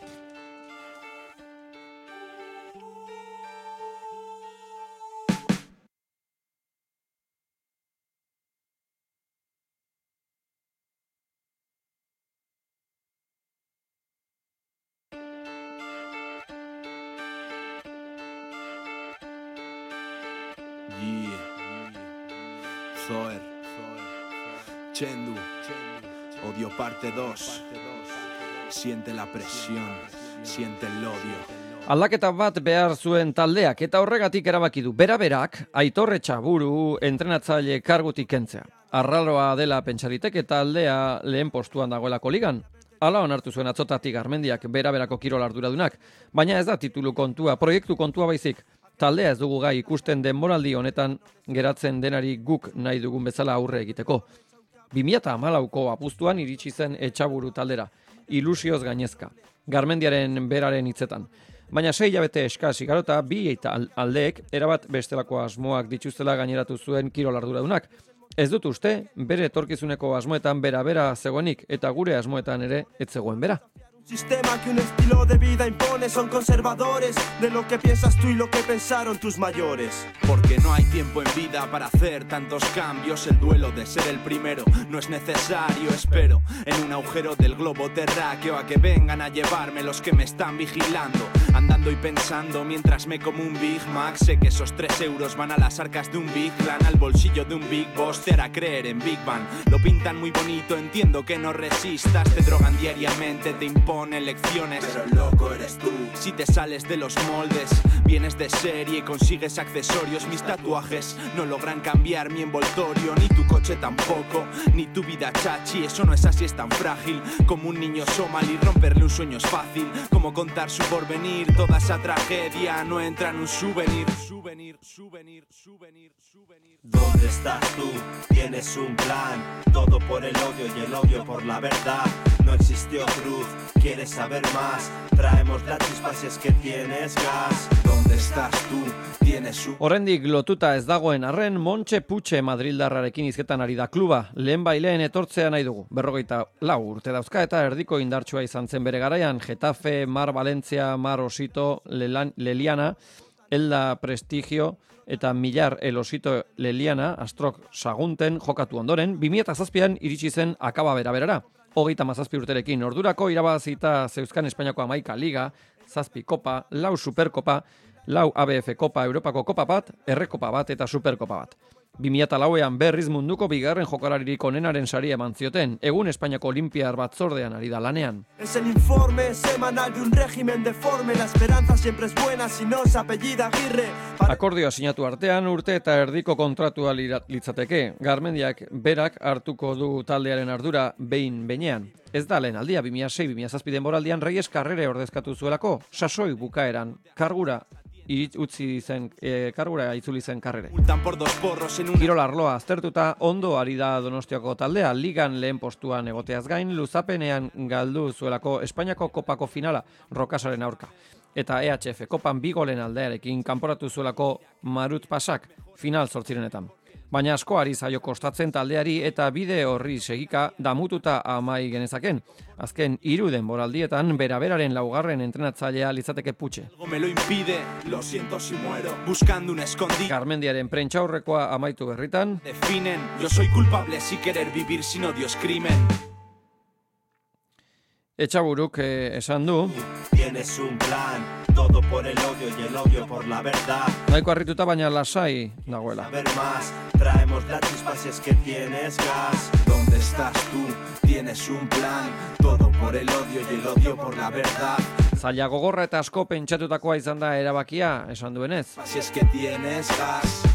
Zoer, Chendu, Odio parte 2. Siente la presión, siente el odio. Aldaketa bat behar zuen taldeak eta horregatik erabaki du beraberak Aitor Etxaburu entrenatzaile kargutik kentzea. Arraroa dela pentsaliteke taldea lehen postuan dagoelako ligan. Hala onartu zuen atzotatik Garmendiak beraberako kirol arduradunak, baina ez da titulu kontua, proiektu kontua baizik. Taldea ez dugu gai ikusten denboraldi honetan geratzen denari guk nahi dugun bezala aurre egiteko. 2014ko apustuan iritsi zen Etxaburu taldera, ilusioz gainezka, Garmendiaren beraren hitzetan. Baina 6 hilabete eskas igarota bi eta aldeek erabat bestelako asmoak dituztela gaineratu zuen kirol arduradunak. Ez dut uste, bere etorkizuneko asmoetan bera zegoenik eta gure asmoetan ere ez zegoen bera. Un sistema que un estilo de vida impone, son conservadores de lo que piensas tú y lo que pensaron tus mayores. Porque no hay tiempo en vida para hacer tantos cambios. El duelo de ser el primero no es necesario. Espero en un agujero del globo terráqueo a que vengan a llevarme los que me están vigilando. Andando y pensando mientras me como un Big Mac. Sé que esos 3 euros van a las arcas de un Big Clan, al bolsillo de un Big Boss. Te hará creer en Big Bang. Lo pintan muy bonito, entiendo que no resistas. Te drogan diariamente, te imponen lecciones. Pero el loco eres tú. Si te sales de los moldes, vienes de serie y consigues accesorios. Mis tatuajes no logran cambiar mi envoltorio, ni tu coche tampoco, ni tu vida chachi. Eso no es así, es tan frágil como un niño somalí. Romperle un sueño es fácil, como contar su porvenir. Toda esa tragedia no entra en un souvenir. ¿Dónde estás tú? Tienes un plan. Todo por el odio y el odio por la verdad. No existió cruz, ¿quieres saber más? Traemos la chispa si es que tienes gas. ¿Dónde estás tú? Tienes un... Oraindik lotuta ez dagoen arren, Montxe Putxe Madrildarrarekin hizketan ari da kluba. Lehen baileen etortzea nahi dugu. 44 urte dauzka eta erdiko indartsua izan zen bere garaian. Getafe, Mar Valencia, Mar Osito, Leliana, Elda Prestigio eta Millar El Osito Leliana, Astrok Sagunten jokatu ondoren, 2007an iritsi zen akaba beraberara. 37 urterekin ordurako irabazita zeuzkan Espainiako 11 liga, 7 kopa, 4 superkopa, 4 ABF kopa, Europako kopa bat, Errekopa bat eta superkopa bat. 2004an berriz munduko bigarren jokalaririk onenaren saria eman zioten, egun Espainiako Olimpiar Batzordean ari da lanean. Es el informe semanal de un régimen deforme. La esperanza siempre es buena si no se apellida Aguirre. Akordioa sinatu artean urte eta erdiko kontratua litzateke. Garmendiak berak hartuko du taldearen ardura behin-behinean. Ez da lehen aldia, 2006-2007 denboraldian Reyes Carrere ordezkatu zuelako, sasoi bukaeran, kargura itzuli zen Carrere. Kirol arloa aztertuta ondo ari da Donostiako taldea, ligan lehen postuan egoteaz gain, luzapenean galdu zuelako Espainiako kopako finala Rokasaren aurka. Eta EHF kopan 2 golen aldearekin kanporatu zuelako Marut Pasak final 8etan. Baina asko ari zaio kostatzen taldeari eta bide horri segika damututa amai genezaken. Azken 3 denboraldietan beraberaren 2. entrenatzailea litzateke Putxe. Me lo impide, lo siento si muero, buscando un escondite. Garmendiaren prentsaurrekoa amaitu berritan. Definen, yo soy culpable si querer vivir sin odio es crimen. Etxaburuk esan du. Tienes un plan, todo por el odio y el odio por la verdad. Nahiko harrituta baina lasai dagoela. A ver más, traemos la chispa si es que tienes gas. ¿Dónde estás tú? Tienes un plan, todo por el odio y el odio por la verdad. Zaila gogorra eta asko pentsatutakoa izan da erabakia, esan duenez. Si es que tienes gas.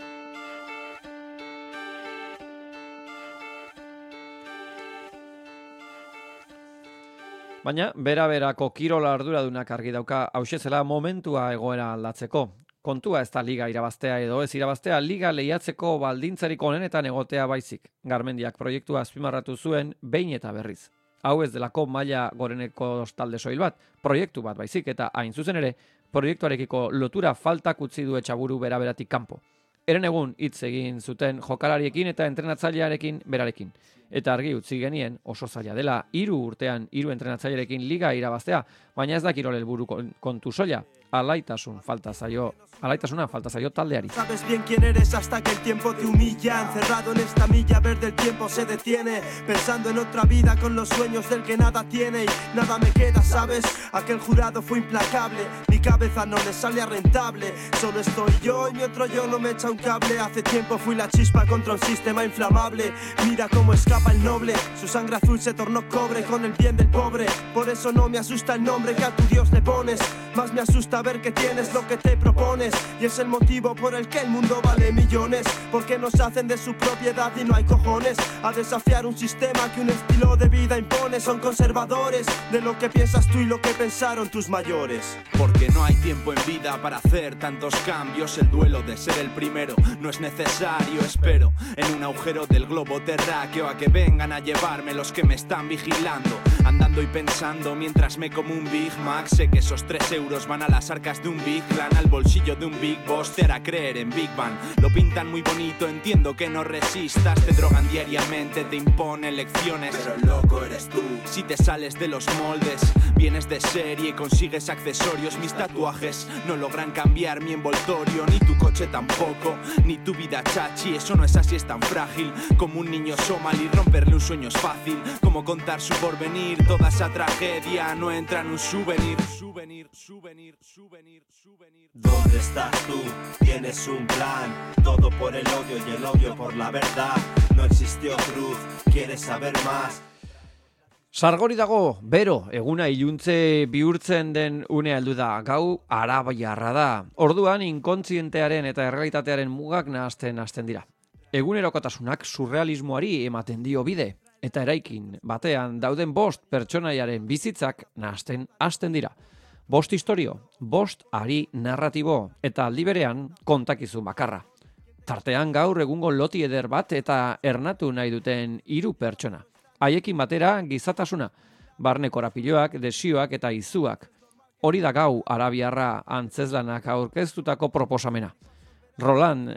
Baina, bera-berako kirola arduradunak argi dauka hauxe zela momentua egoera aldatzeko. Kontua ez da liga irabaztea edo ez irabaztea, liga lehiatzeko baldintzarik onenetan egotea baizik. Garmendiak proiektua azpimarratu zuen behin eta berriz. Hau ez delako maila goreneko talde soil bat, proiektu bat baizik eta hain zuzen ere, proiektuarekiko lotura faltak utzi du Etxaburu bera-beratik kanpo. Eren egun hitz egin zuten jokalariekin eta entrenatzailearekin berarekin. Eta argi utzi genien oso zaila dela 3 urtean 3 entrenatzailerekin liga irabaztea, baina ez da kirol helburu kontu soila, alaitasuna falta zaio taldeari. Sabes bien quién eres hasta que el tiempo te humilla. Encerrado en esta milla verde el tiempo se detiene, pensando en otra vida con los sueños del que nada tiene y nada me queda, ¿sabes? Aquel jurado fue implacable, mi cabeza no le sale a rentable. Solo estoy yo y mi otro yo no me echa un cable. Hace tiempo fui la chispa contra un sistema inflamable. Mira cómo escapa el noble, su sangre azul se tornó cobre con el bien del pobre. Por eso no me asusta el nombre que a tu Dios le pones, más me asusta ver que tienes lo que te propones. Y es el motivo por el que el mundo vale millones, porque nos hacen de su propiedad y no hay cojones a desafiar un sistema que un estilo de vida impone. Son conservadores de lo que piensas tú y lo que pensaron tus mayores. Porque no hay tiempo en vida para hacer tantos cambios. El duelo de ser el primero no es necesario. Espero en un agujero del globo terráqueo a que vengan a llevarme los que me están vigilando, andando y pensando mientras me como un Big Mac. Sé que esos 3 euros van a las arcas de un Big Clan, al bolsillo de un Big Boss, te hará creer en Big Bang. Lo pintan muy bonito, entiendo que no resistas. Te drogan diariamente, te imponen lecciones, pero el loco eres tú. Si te sales de los moldes, vienes de serie, consigues accesorios. Mis tatuajes no logran cambiar mi envoltorio, ni tu coche tampoco, ni tu vida chachi. Eso no es así, es tan frágil como un niño somalí. Romperle un sueño es fácil, como contar su porvenir. Toda esa tragedia no entra en un souvenir. ¿Dónde estás tú? Tienes un plan, todo por el odio y el odio por la verdad. No existió cruz, ¿quieres saber más? Sargori dago, bero, eguna iluntze bihurtzen den une heldu da, gau arabiarra da. Orduan inkontzientearen eta errealitatearen mugak nahasten hasten dira. Egunerokotasunak surrealismoari ematen dio bide, eta eraikin batean dauden 5 pertsonaiaren bizitzak nahasten hasten dira. 5 historio, 5 ari narratibo, eta aldi berean kontakizun bakarra. Tartean gaur egungo loti eder bat eta ernatu nahi duten 3 pertsona. Haiekin batera gizatasuna, barne korapiloak, desioak eta izuak. Hori da gau arabiarra antzezlanak aurkeztutako proposamena. Roland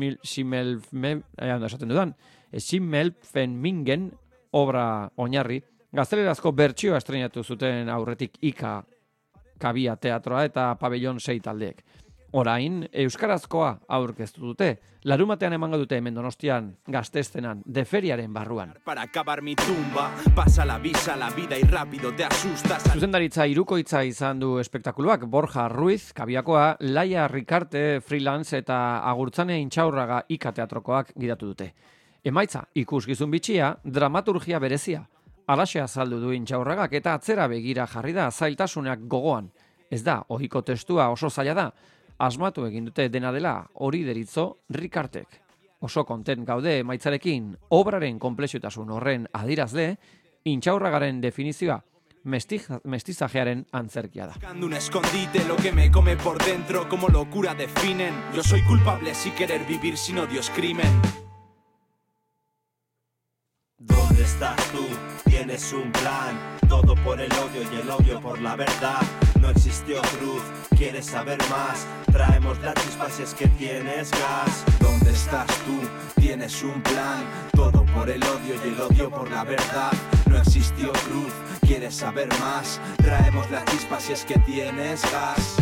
Schimmelpfenningen obra oinarri, gaztelerazko bertsioa estrenatu zuten aurretik Ika Kabia teatroa eta Pabellon 6 taldeek. Orain, euskarazkoa aurkeztu dute. Larunbatean emango dute hemen Donostian, Gaztestenan, deferiaren barruan. Para acabar mi tumba, pasa la visa, la vida y rápido te asustas. Zuzendaritza hirukoitza izan du espektakuluak. Borja Ruiz, Kabiakoa, Laia Rikarte, Freelance eta Agurtzane Intxaurraga Ika teatrokoak gidatu dute. Emaitza, ikusgizun bitxia, dramaturgia berezia. Alaxe azaldu du Intxaurragak eta atzera begira jarri da zailtasunak gogoan. Ez da, ohiko testua oso zaila da. Asmatu egin dute dena dela, hori deritzo Rikartek. Oso kontent gaude emaitzarekin, obraren konplexutasun horren adirazle, Intxaurragaren definizioa, mestizajearen antzerkia da. Buscando un escondite, lo que me come por dentro, como locura definen. Yo soy culpable si querer vivir sin odios crimen. ¿Dónde estás tú? Tienes un plan, todo por el odio y el odio por la verdad. No existió cruz, quieres saber más, traemos la chispa si es que tienes gas. ¿Dónde estás tú? Tienes un plan, todo por el odio y el odio por la verdad. No existió cruz, quieres saber más, traemos la chispa si es que tienes gas.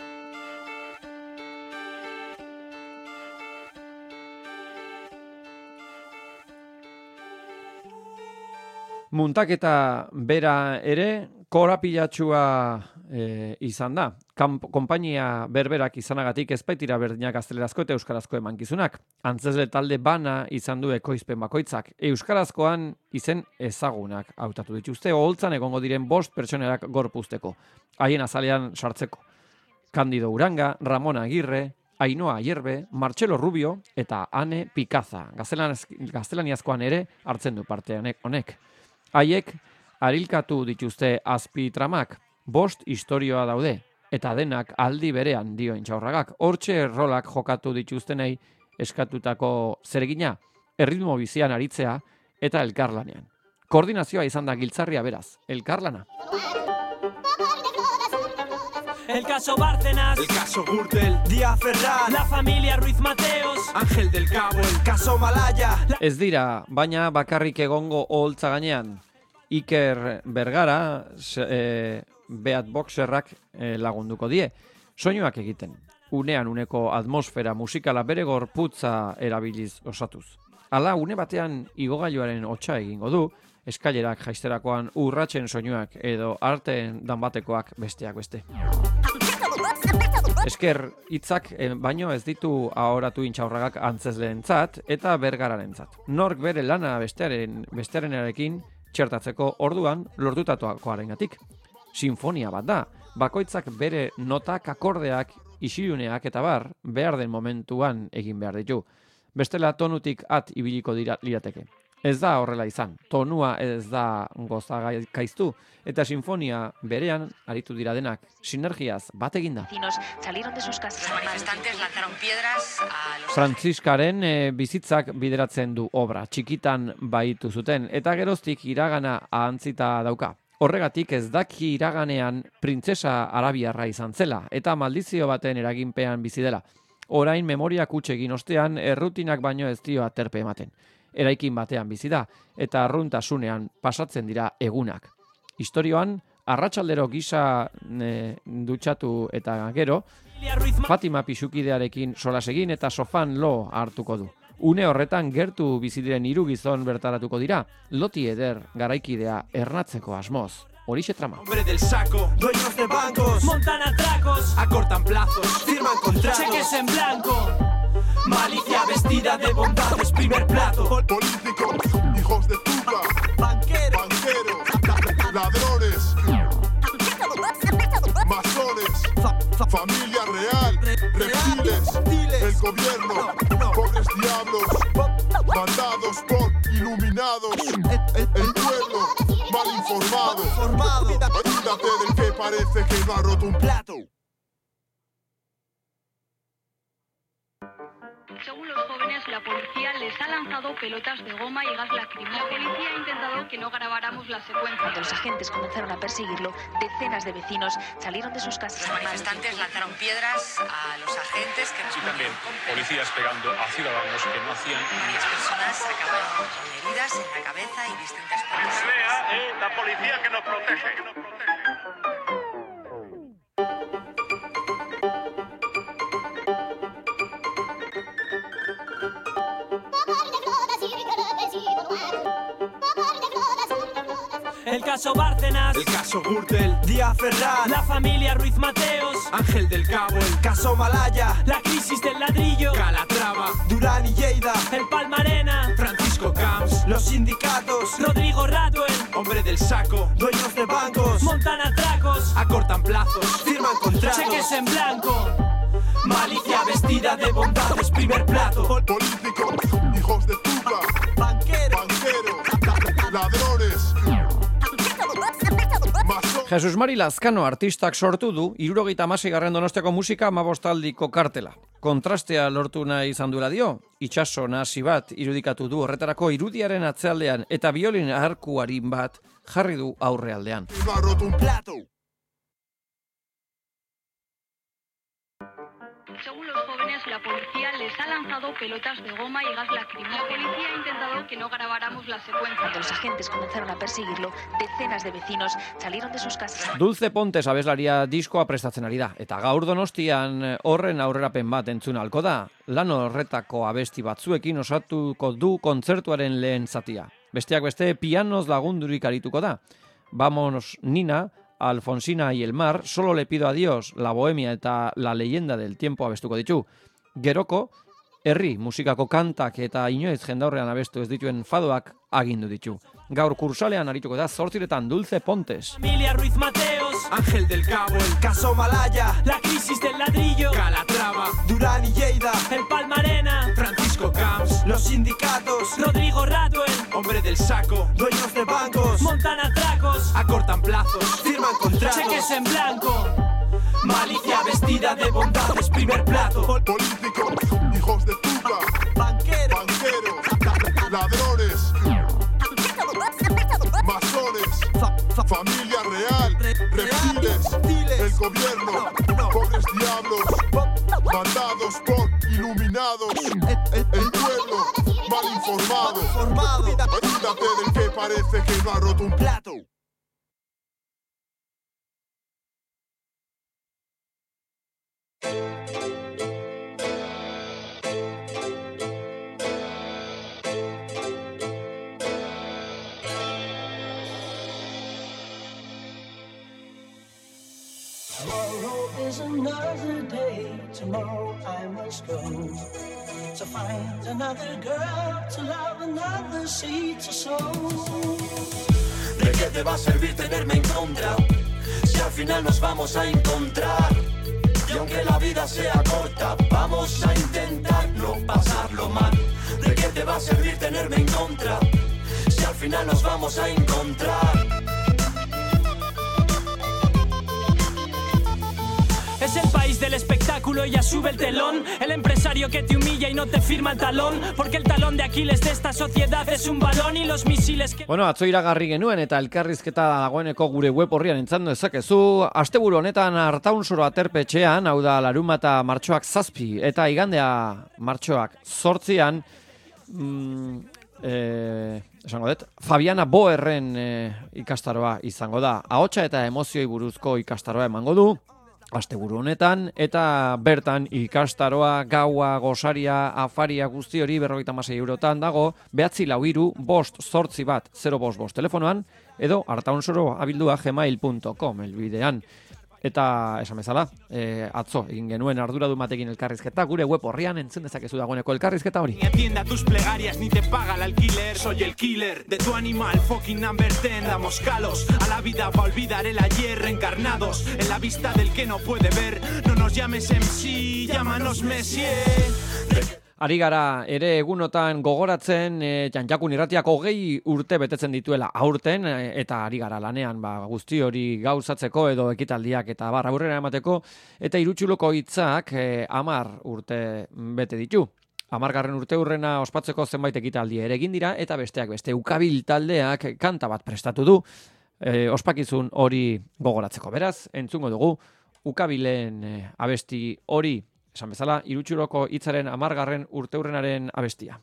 Muntaketa bera ere korapilatxua izan da. Konpainia berberak izanagatik ez baitira berdinak gaztelerazko eta euskarazko emankizunak. Antzesle talde bana izan du ekoizpen bakoitzak. Euskarazkoan izen ezagunak hautatu dituzte, oholtzan egongo diren 5 pertsonerak gorpuzteko. Haien azalean sartzeko. Candido Uranga, Ramon Agirre, Ainhoa Ayerbe, Martxelo Rubio eta Ane Pikaza. Gaztelaniazkoan ere hartzen du parte honek. Haiek arilkatu dituzte azpitramak, 5 istorioa daude, eta denak aldi berean dio Intxaurragak. Hortxe rolak jokatu dituztenei eskatutako zeregina, erritmo bizian aritzea eta elkarlanean. Koordinazioa izan da giltzarria beraz, elkarlana. El caso Bárcenas, El caso Gürtel, Díaz Ferran, la familia Ruiz Mateos, Ángel del Cabo, el caso Malaya. Ez dira, baina bakarrik egongo oholtza gainean. Iker Bergara, Beat Boxerrak lagunduko die. Soinuak egiten. Unean uneko atmosfera musikala bere gorputza erabiliz osatuz. Hala, une batean igogailuaren hotsa egingo du, eskailerak jaisterakoan urratsen soinuak edo arteen danbatekoak besteak beste. Esker hitzak baino ez ditu ahoratu Intxaurragak antzesleentzat eta Bergararentzat. Nork bere lana bestearenarekin txertatzeko orduan lortutakoarengatik. Sinfonia bat da, bakoitzak bere notak, akordeak, isiluneak eta bar behar den momentuan egin behar ditu. Bestela tonutik at ibiliko lirateke. Ez da horrela izan, tonua ez da gozagaiztu, eta sinfonia berean aritu dira denak, sinergiaz bat eginda. Salieron de sus casas. Los manifestantes lanzaron piedras a los... Frantziskaren bizitzak bideratzen du obra, txikitan baitu zuten, eta geroztik iragana ahantzita dauka. Horregatik ez daki iraganean printzesa arabiarra izan zela, eta maldizio baten eraginpean bizi dela. Orain memoriak huts egin ostean, errutinak baino ez dio aterpe ematen. Eraikin batean bizi da, eta arruntasunean pasatzen dira egunak. Historioan, arratsaldero gisa dutxatu eta gero, Fatima pixukidearekin solas egin eta sofan lo hartuko du. Une horretan gertu bizi diren 3 gizon bertaratuko dira, loti eder garaikidea ernatzeko asmoz. Horixe trama. Hombre del saco, dueños de bancos, montan atracos, acortan plazos, firman contratos, cheques en blanco. Malicia vestida de bondades, primer plato. Políticos, hijos de puta, Banqueros, ladrones, masones, familia real, reptiles, el gobierno, pobres diablos, mandados por iluminados, el pueblo mal informado, olvídate del que parece que no ha roto un plato. Según los jóvenes, la policía les ha lanzado pelotas de goma y gas lacrimógeno. La policía ha intentado que no grabáramos la secuencia. Cuando los agentes comenzaron a perseguirlo, decenas de vecinos salieron de sus casas. Los manifestantes lanzaron piedras a los agentes que y también policías pegando a ciudadanos que no hacían. Varias personas acabaron con heridas en la cabeza y distintas partes. La policía que nos protege. caso Bárcenas, el caso Gürtel, Díaz Ferran, la familia Ruiz Mateos, Ángel del Cabo, el caso Malaya, la crisis del ladrillo, Calatrava, Durán y Lleida, el Palmarena, Francisco Camps, los sindicatos, Rodrigo Radwell, hombre del saco, dueños de bancos, montan atracos, acortan plazos, firman contratos, cheques en blanco, malicia vestida de bondades, primer plato, Políticos, hijos de puta, banqueros, ladrones, Jesus Mari Lazkano artistak sortu du 76. Donostiako musika 15aldiko kartela. Kontrastea lortu nahi izan duela dio, itsaso nahasi bat irudikatu du horretarako irudiaren atzealdean eta biolin arkuarin bat jarri du aurrealdean. Según los jóvenes, la policía les ha lanzado pelotas de goma y gas lacrimógeno. La policía ha intentado que no grabáramos la secuencia. Cuando los agentes comenzaron a perseguirlo, decenas de vecinos salieron de sus casas. Dulce Pontes abeslaria diskoa prestatzen ari da, eta gaur Donostian horren aurrerapen bat entzun ahalko da. Lan horretako abesti batzuekin osatuko du kontzertuaren lehen zatia. Besteak beste pianoz lagundurik arituko da. Vámonos Nina, Alfonsina y el mar, Solo le pido a Dios, La bohemia eta La leyenda del tiempo abestuko ditu. Geroko, herri musikako kantak eta inoiz jendaurrean abestu ez dituen fadoak agindu ditu. Gaur kursalean arituko da 8 Dulce Pontes. Familia Ruiz Mateos, Ángel del Cabo, el caso Malaya, la crisis del ladrillo, Calatrava, Durán y Lleida, el Palmarena, Francisco Camps, los sindicatos, Rodrigo Radwell, hombre del saco, dueños de bancos, montan atracos, acortan plazos, firman contratos, cheques en blanco, malicia vestida de bondades, primer plato, políticos, hijos de puta, banqueros, ladrones, masones, familia real, reptiles, el gobierno, pobres diablos, mandados por iluminados, el pueblo mal informado, cuídate del que parece que no ha roto un plato. Tomorrow is another day. Tomorrow I must go to find another girl, to love another seed to sow. ¿De qué te va a servir tenerme en contra si al final nos vamos a encontrar? Y aunque la vida sea corta, vamos a intentarlo, pasarlo mal. ¿De qué te va a servir tenerme en contra si al final nos vamos a encontrar? Es el país del espectáculo y ya sube el telón. El empresario que te humilla y no te firma el talón. Porque el talón de Aquiles de esta sociedad es un balón y los misiles que... Bueno, atzo iragarri genuen eta elkarrizketa dagoeneko gure web horrian entzun dezakezu. Asteburu honetan Artaunsoro aterpetxean, hau da larunbata martxoak 7 eta igandea martxoak 8 esango dut, Fabiana Boerren ikastaroa izango da. Ahotsa eta emozioi buruzko ikastaroa emango du asteburu honetan, eta bertan ikastaroa, gaua, gosaria, afaria guzti hori 56 eurotan dago, 943-508-055 telefonoan, edo artaunsoro@gmail.com elbidean. Eta esan bezala, atzo egin genuen arduradun batekin elkarrizketa, gure web horrian entzun dezakezu dagoeneko elkarrizketa hori. Ni atienda tus plegarias ni te paga el alquiler. Soy el killer de tu animal, fucking number 10. Damos calos a la vida para olvidar el ayer. Reencarnados en la vista del que no puede ver. No nos llames MC, llámanos Messier. Ari gara ere egunotan gogoratzen Janjakun irratiak 20 urte betetzen dituela aurten, eta ari gara lanean guzti hori gauzatzeko edo ekitaldiak eta aurrera emateko, eta Irutxuloko hitzak 10 urte bete ditu. 10. urteurrena ospatzeko zenbait ekitaldi ere egin dira, eta besteak beste Ukabil taldeak kanta bat prestatu du ospakizun hori gogoratzeko. Beraz, entzungo dugu Ukabilen abesti hori, esan bezala, Irutxuloko hitzaren 10. urteurrenaren abestia.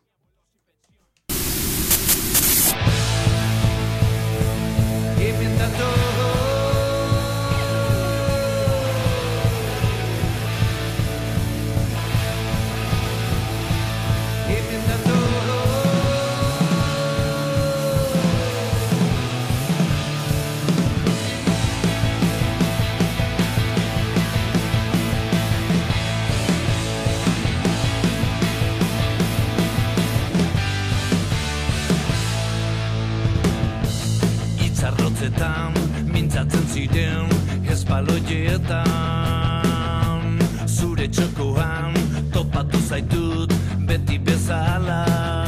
txokoan topatu zaitut beti bezala.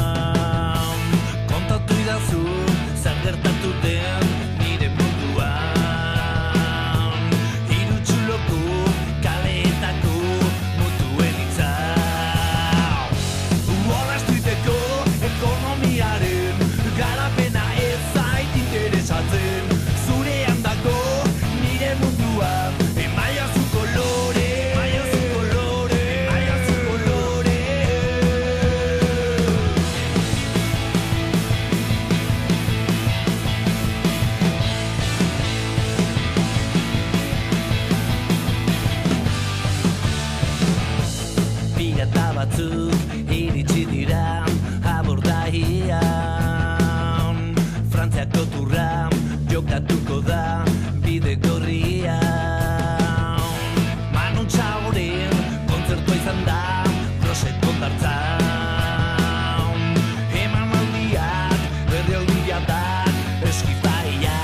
Kontatu idazu zer gertatu den nire munduan. Hiru txuloko kaleetako mutuen hitza. Wall Streeteko ekonomiaren garapena ez zait interesatzen. Zurean dago nire mundua, emaiazu kolore, emaiazu kolore, emaiazu kolore. Pirata batzuk iritsi dira abordahian. Frantziako turra jokatuko da bide gorrian. Manu Txagoren kontzertua izan da Groseko hondartzan. Emanaldiak berrialdiadak eskipaia.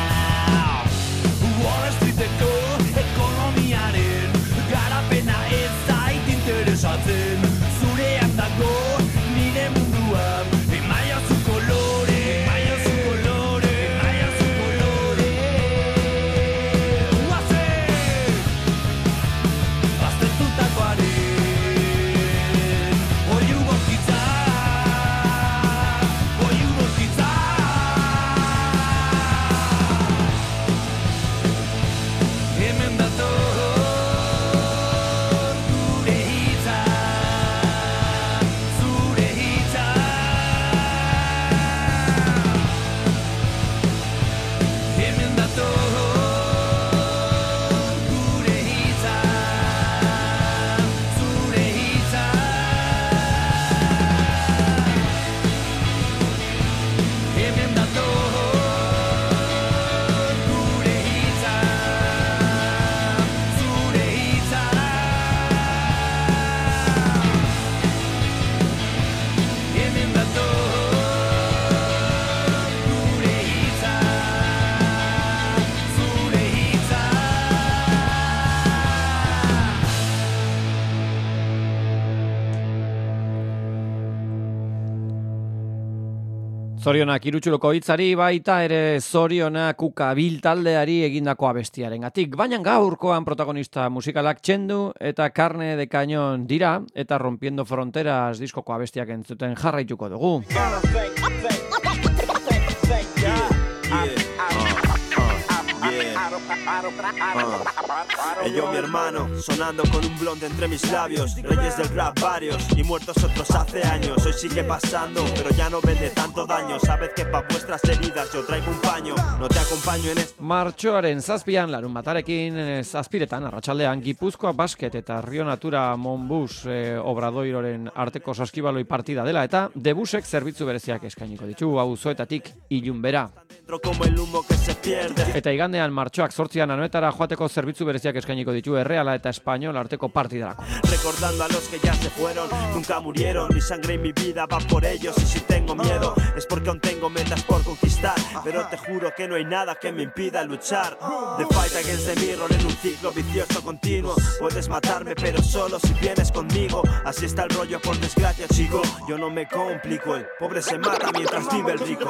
Wall Streeteko ekonomiaren garapena ez zait interesatzen. Zurean dago nire munduan, emaiazu kolore, emaiazu kolore, emaiazu kolore. Guazen! Aztertutakoaren oihu bortitza, oihu bortitza. Hemen dator gure hitza, zure hitza. Hemen dator gure hitza, zure hitza. Hemen dator gure hitza, zure hitza. Hemen dator gure hitza, zure hitza. Zorionak Irutxuloko hitzari, baita ere zorionak Ukabil taldeari egindako abestiarengatik. Baina gaurkoan protagonista musikalak Txendu eta Carne de Cañón dira, eta Rompiendo Fronteras diskoko abestiak entzuten jarraituko dugu. Yo mi hermano, sonando con un blonde entre mis labios. Reyes del rap varios y muertos otros hace años. Hoy sigue pasando, pero ya no vende tanto daño. Sabed que pa' vuestras heridas yo traigo un paño. No te acompaño en esto. Martxoaren 7an larunbatarekin 7etan arratsaldean Gipuzkoa Basket eta Rio Natura Monbus Obradoiroren arteko saskibaloi partida dela eta Debusek zerbitzu bereziak eskainiko ditu auzoetatik ilunbera. Como el humo que se pierde. Eta igandean martxoak 8an Anoetara joateko zerbitzu bereziak eskainiko ditu Erreala eta Espainol arteko partidarako. Recordando a los que ya se fueron, nunca murieron. Mi sangre y mi vida va por ellos. Y si tengo miedo es porque aún tengo metas por conquistar. Pero te juro que no hay nada que me impida luchar. The fight against the mirror en un ciclo vicioso continuo. Puedes matarme pero solo si vienes conmigo. Así está el rollo por desgracia, chico. Yo no me complico, el pobre se mata mientras vive el rico.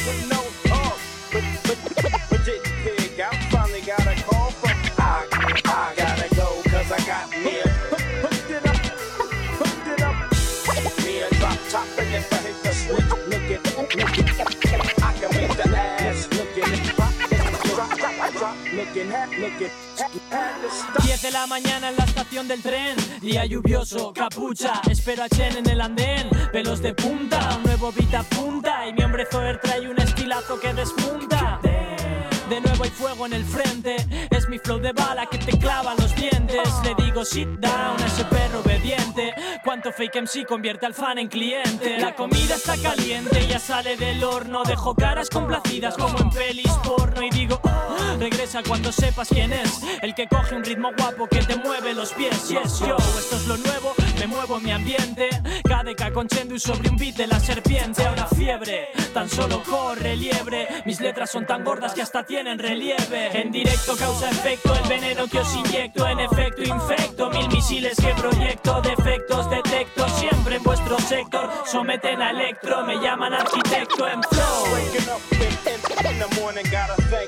Diez de la mañana en la estación del tren, día lluvioso, capucha, espero a Chen en el andén, pelos de punta, un nuevo beat apunta y mi hombre Zoer trae un estilazo que despunta. De nuevo hay fuego en el frente, es mi flow de bala que te clava los dientes. Le digo sit down a ese perro obediente, cuánto fake MC convierte al fan en cliente. La comida está caliente, ya sale del horno, dejo caras complacidas como en pelis porno. Y digo, regresa cuando sepas quién es, el que coge un ritmo guapo que te mueve los pies. Yes, yo, esto es lo nuevo, me muevo en mi ambiente. KDK con Chendu sobre un beat de la serpiente. Ahora fiebre, tan solo corre liebre, mis letras son tan gordas que hasta tienen relieve. En directo causa efecto, el veneno que os inyecto, en efecto infecto mil misiles misiles que proyecto, defectos detecto siempre en vuestro sector. Someten a Electro, me llaman arquitecto en flow. Waking up in the morning, gotta thank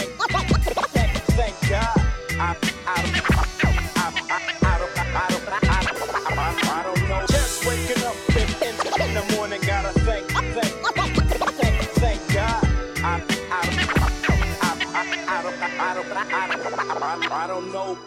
God. I don't know. Just waking up in the morning, gotta thank God. I don't know.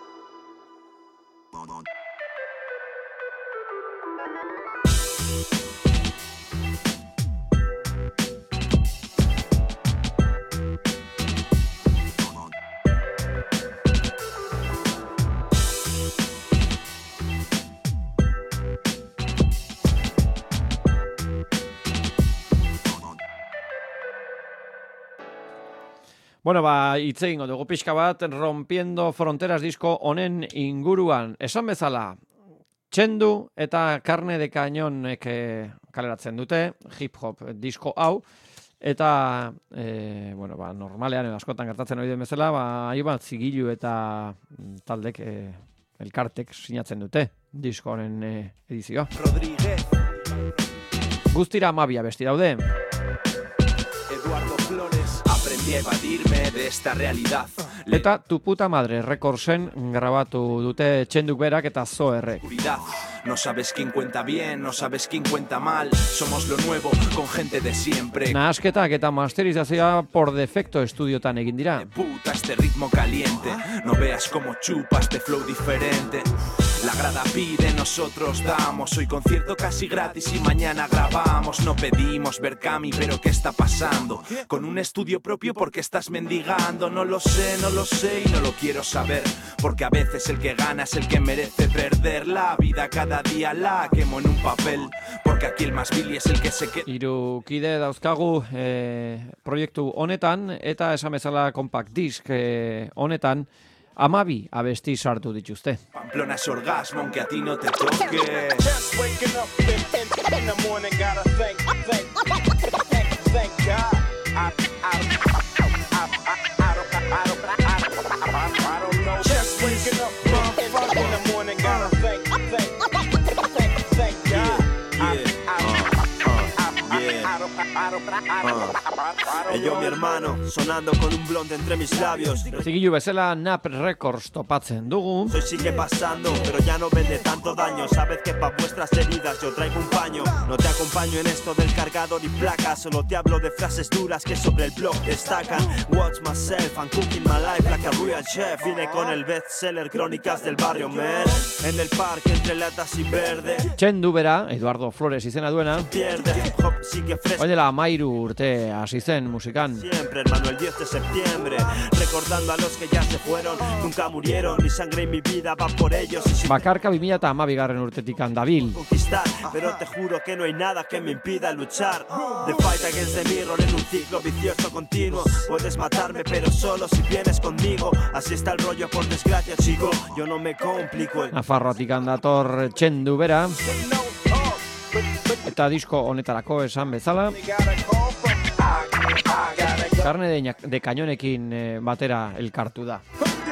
Bueno, hitz egingo dugu pixka bat, Rompiendo Fronteras disko honen inguruan. Esan bezala, Txendu eta Carne de Cañonek kaleratzen dute, hip-hop disko hau, eta, normalean edo askotan gertatzen hori den bezala, hainbat zigilu eta taldek, elkartek sinatzen dute disko honen edizioa. Guztira 12 abesti daude. Eduardo Flores, aprendí a evadirme de esta realidad. Eta Tu Puta Madre Recordsen grabatu dute Txenduk berak eta Zoerrek. No sabes quién cuenta bien, no sabes quién cuenta mal. Somos lo nuevo, con gente de siempre. Nahasketak eta masterizazioa por defecto estudiotan egin dira. Puta, este ritmo caliente. No veas cómo chupa este flow diferente. La grada pide, nosotros damos. Hoy concierto casi gratis y mañana grabamos. No pedimos ver Cami, pero ¿qué está pasando? Con un estudio propio, ¿por qué estás mendigando? No lo sé y no lo quiero saber. Porque a veces el que gana es el que merece perder. La vida cada día la quemo en un papel. Porque aquí el más billy es el que se queda. Hiru kide dauzkagu proiektu honetan, eta esan bezala compact disc honetan, 12 abesti sartu dituzte. Pamplona es orgasmo, aunque a ti no te toque. Just waking up in the morning, gotta thank God. I don't know. Just waking up in the morning, gotta thank God. Yo mi hermano, sonando con un blonde entre mis labios. Zigilu bezala Nap Records topatzen dugu. Soy sigue pasando, pero ya no vende tanto daño. Sabes que pa' vuestras heridas yo traigo un paño. No te acompaño en esto del cargador y placas. Solo te hablo de frases duras que sobre el blog destacan. Watch myself, I'm cooking my life like a real chef. Vine con el bestseller Crónicas del Barrio, man. En el parque entre latas y verde. Txendu bera, Eduardo Flores izena duena. Pierde, hip hop sigue fresco. Oidela 13 urte hasi zen musikan. Siempre, hermano, el 10 de septiembre. Recordando a los que ya se fueron, nunca murieron. Mi sangre y mi vida va por ellos. Bakarka 2012 urtetik dabil. Conquistar, pero te juro que no hay nada que me impida luchar. The fight against the mirror en un ciclo vicioso continuo. Puedes matarme, pero solo si vienes conmigo. Así está el rollo, por desgracia, chico. Yo no me complico. Nafarroatik dator Txendu bera. Eta disko honetarako esan bezala Carne de Cañonekin batera elkartu da.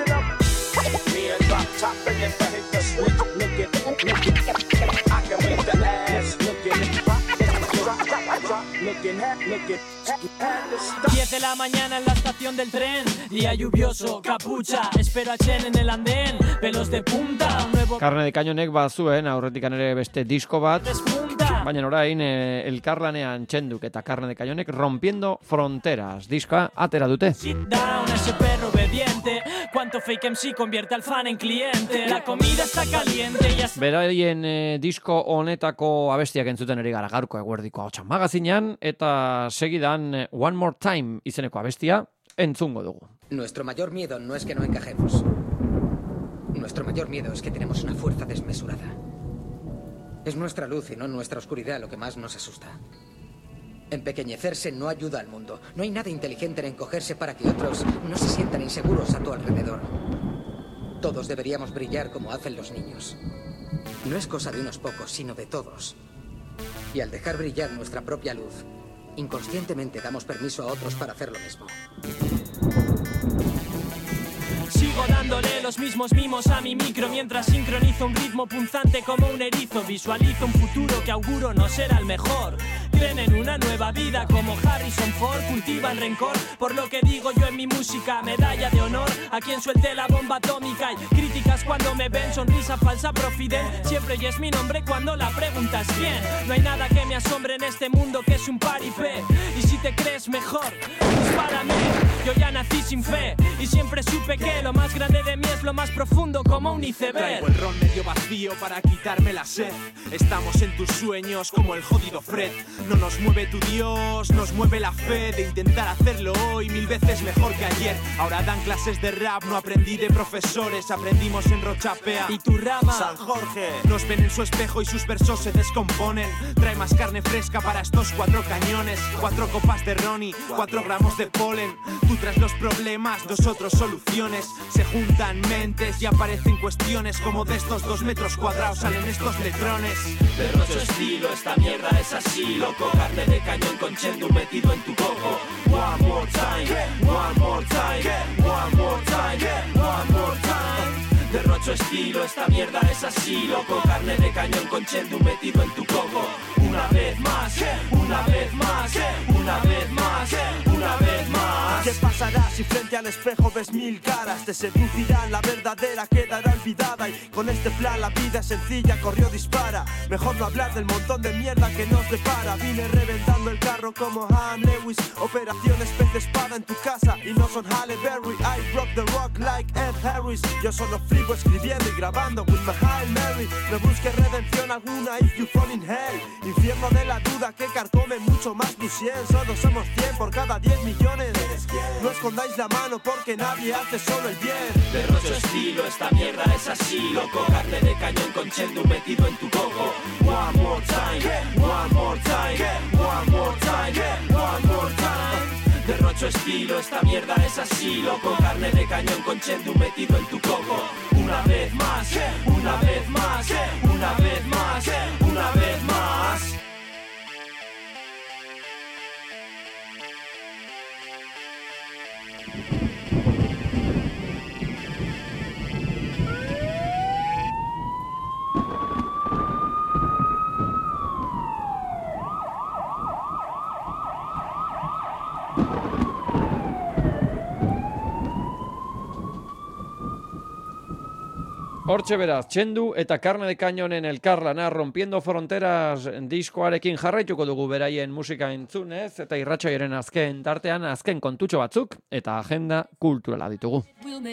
Diez de la mañana en la estación del tren, día lluvioso, capucha, espero a Chen en el andén, pelos de punta, un nuevo... Carne de Cañonek bazuen aurretikan ere beste disko bat, baina orain elkarlanean Txenduk eta Carne de Cañonek Rompiendo Fronteras diska atera dute. Sit down, ese perro obediente, cuánto fake MC convierte al fan en cliente, la comida está caliente y así... Beraien disko honetako abestiak entzuten eri gara gaurko eguerdiko Ahotsa Magazinean, eta segidan One More Time izeneko abestia entzungo dugu. Nuestro mayor miedo no es que no encajemos. Nuestro mayor miedo es que tenemos una fuerza desmesurada. Es nuestra luz y no nuestra oscuridad lo que más nos asusta. Empequeñecerse no ayuda al mundo. No hay nada inteligente en encogerse para que otros no se sientan inseguros a tu alrededor. Todos deberíamos brillar como hacen los niños. No es cosa de unos pocos, sino de todos. Y al dejar brillar nuestra propia luz, inconscientemente damos permiso a otros para hacer lo mismo. Si Sigo dándole los mismos mimos a mi micro mientras sincronizo un ritmo punzante como un erizo. Visualizo un futuro que auguro no será el mejor. Creen en una nueva vida como Harrison Ford. Cultivan rencor por lo que digo yo en mi música. Medalla de honor a quien suelte la bomba atómica. Y críticas cuando me ven, sonrisa falsa profiden. Siempre y es mi nombre cuando la pregunta es quién. No hay nada que me asombre en este mundo que es un paripé. Y si te crees mejor, dispárame. Yo ya nací sin fe y siempre supe que lo más grande de mí es lo más profundo como un iceberg. Traigo el ron medio vacío para quitarme la sed. Estamos en tus sueños como el jodido Fred. No nos mueve tu Dios, nos mueve la fe de intentar hacerlo hoy 1000 veces mejor que ayer. Ahora dan clases de rap, no aprendí de profesores, aprendimos en Rochapea y tu rama San Jorge. Nos ven en su espejo y sus versos se descomponen. Trae más carne fresca para estos 4 cañones, 4 copas de Ronnie, 4 gramos de polen. Tú traes los problemas, nosotros soluciones. Se juntan mentes y aparecen cuestiones como de estos 2 metros cuadrados salen estos letrones. Derrocho estilo, esta mierda es así, loco. Carne de cañón con chendu metido en tu coco. One more time, one more time, one more time, one more time. Derrocho estilo, esta mierda es así, loco. Carne de cañón con chendu metido en tu coco. Una vez más, una vez más, una vez más, una vez más. ¿Qué pasará si frente al espejo ves 1000 caras? Te seducirán, la verdadera quedará olvidada. Y con este plan la vida es sencilla, corrió, dispara. Mejor no hablar del montón de mierda que nos depara. Vine reventando el carro como Han Lewis. Operación especie espada en tu casa y no son Halle Berry. I rock the rock like Ed Harris. Yo solo flipo escribiendo y grabando with my Hail Mary. No busques redención alguna if you fall in hell. Infierno de la duda que carcome mucho más tu 100. Solo somos 100 por cada 10 millones. No escondáis la mano porque nadie hace solo el bien. Derrocho estilo, esta mierda es así, loco. Carne de cañón con chendu metido en tu coco. One more time, one more time, one more time, one more time. Derrocho estilo, esta mierda es así, loco. Carne de cañón con chendu metido en tu coco. Una vez más, una vez más, una vez más, una vez más. Hortxe beraz, txendu eta Carne de Cañonen elkarlana Rompiendo Fronteras diskoarekin jarraituko dugu beraien musika entzunez eta irratsaioaren azken tartean azken kontutxo batzuk eta agenda kulturala ditugu.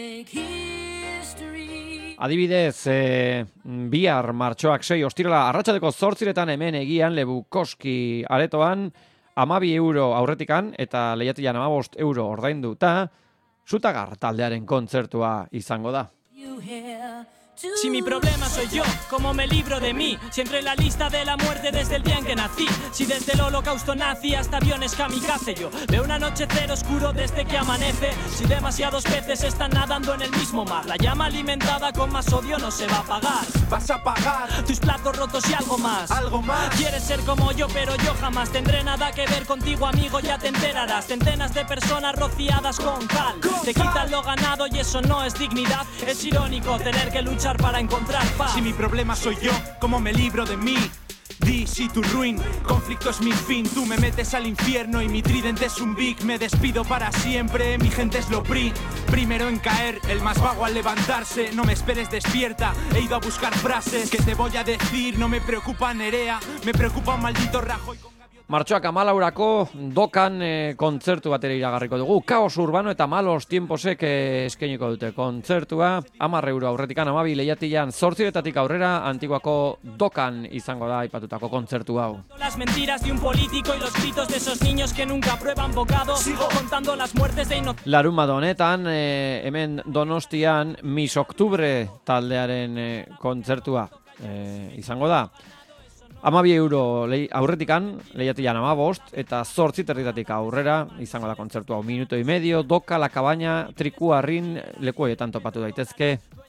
Adibidez, bihar martxoak 6 ostirala arratsaldeko 8 hemen Egian Lebukoski aretoan 12 euro aurretikan eta lehiatilan 15 euro ordainduta Zutagar taldearen kontzertua izango da. Si mi problema soy yo, ¿cómo me libro de mí? Si entre la lista de la muerte desde el día en que nací. Si desde el holocausto nazi hasta aviones kamikaze. Yo veo un anochecer oscuro desde que amanece. Si demasiados peces están nadando en el mismo mar. La llama alimentada con más odio no se va a apagar. Vas a pagar tus platos rotos y algo más. Algo más. Quieres ser como yo, pero yo jamás tendré nada que ver contigo, amigo, ya te enterarás. Centenas de personas rociadas con cal. Te quitan lo ganado y eso no es dignidad. Es irónico tener que luchar para encontrar paz. Si mi problema soy yo, ¿cómo me libro de mí? Di si tu ruin, conflicto es mi fin. Tú me metes al infierno y mi tridente es un big. Me despido para siempre, mi gente es lo primero en caer, el más vago al levantarse. No me esperes despierta, he ido a buscar frases. ¿Qué te voy a decir? No me preocupa Nerea, me preocupa un maldito Rajoy. Martxoak 14 dokan kontzertu batera iragarriko dugu. Kaos Urbano eta Malos Tiemposek eskainiko dute kontzertua. 10 euro aurretikan 12 lehiatilan 8 aurrera Antiguako dokan izango da aipatutako kontzertu hau. Las mentiras de un político y los gritos de esos niños que nunca prueban bocado. Sigo contando las muertes de Larunbat honetan hemen Donostian Miss Oktubre taldearen kontzertua izango da. 12 euro aurretikan, lehiatilan 15, eta 8 aurrera, izango da kontzertu hau, minuto y medio, doka, la cabaña, trikuarrin, lekuetan topatu daitezke,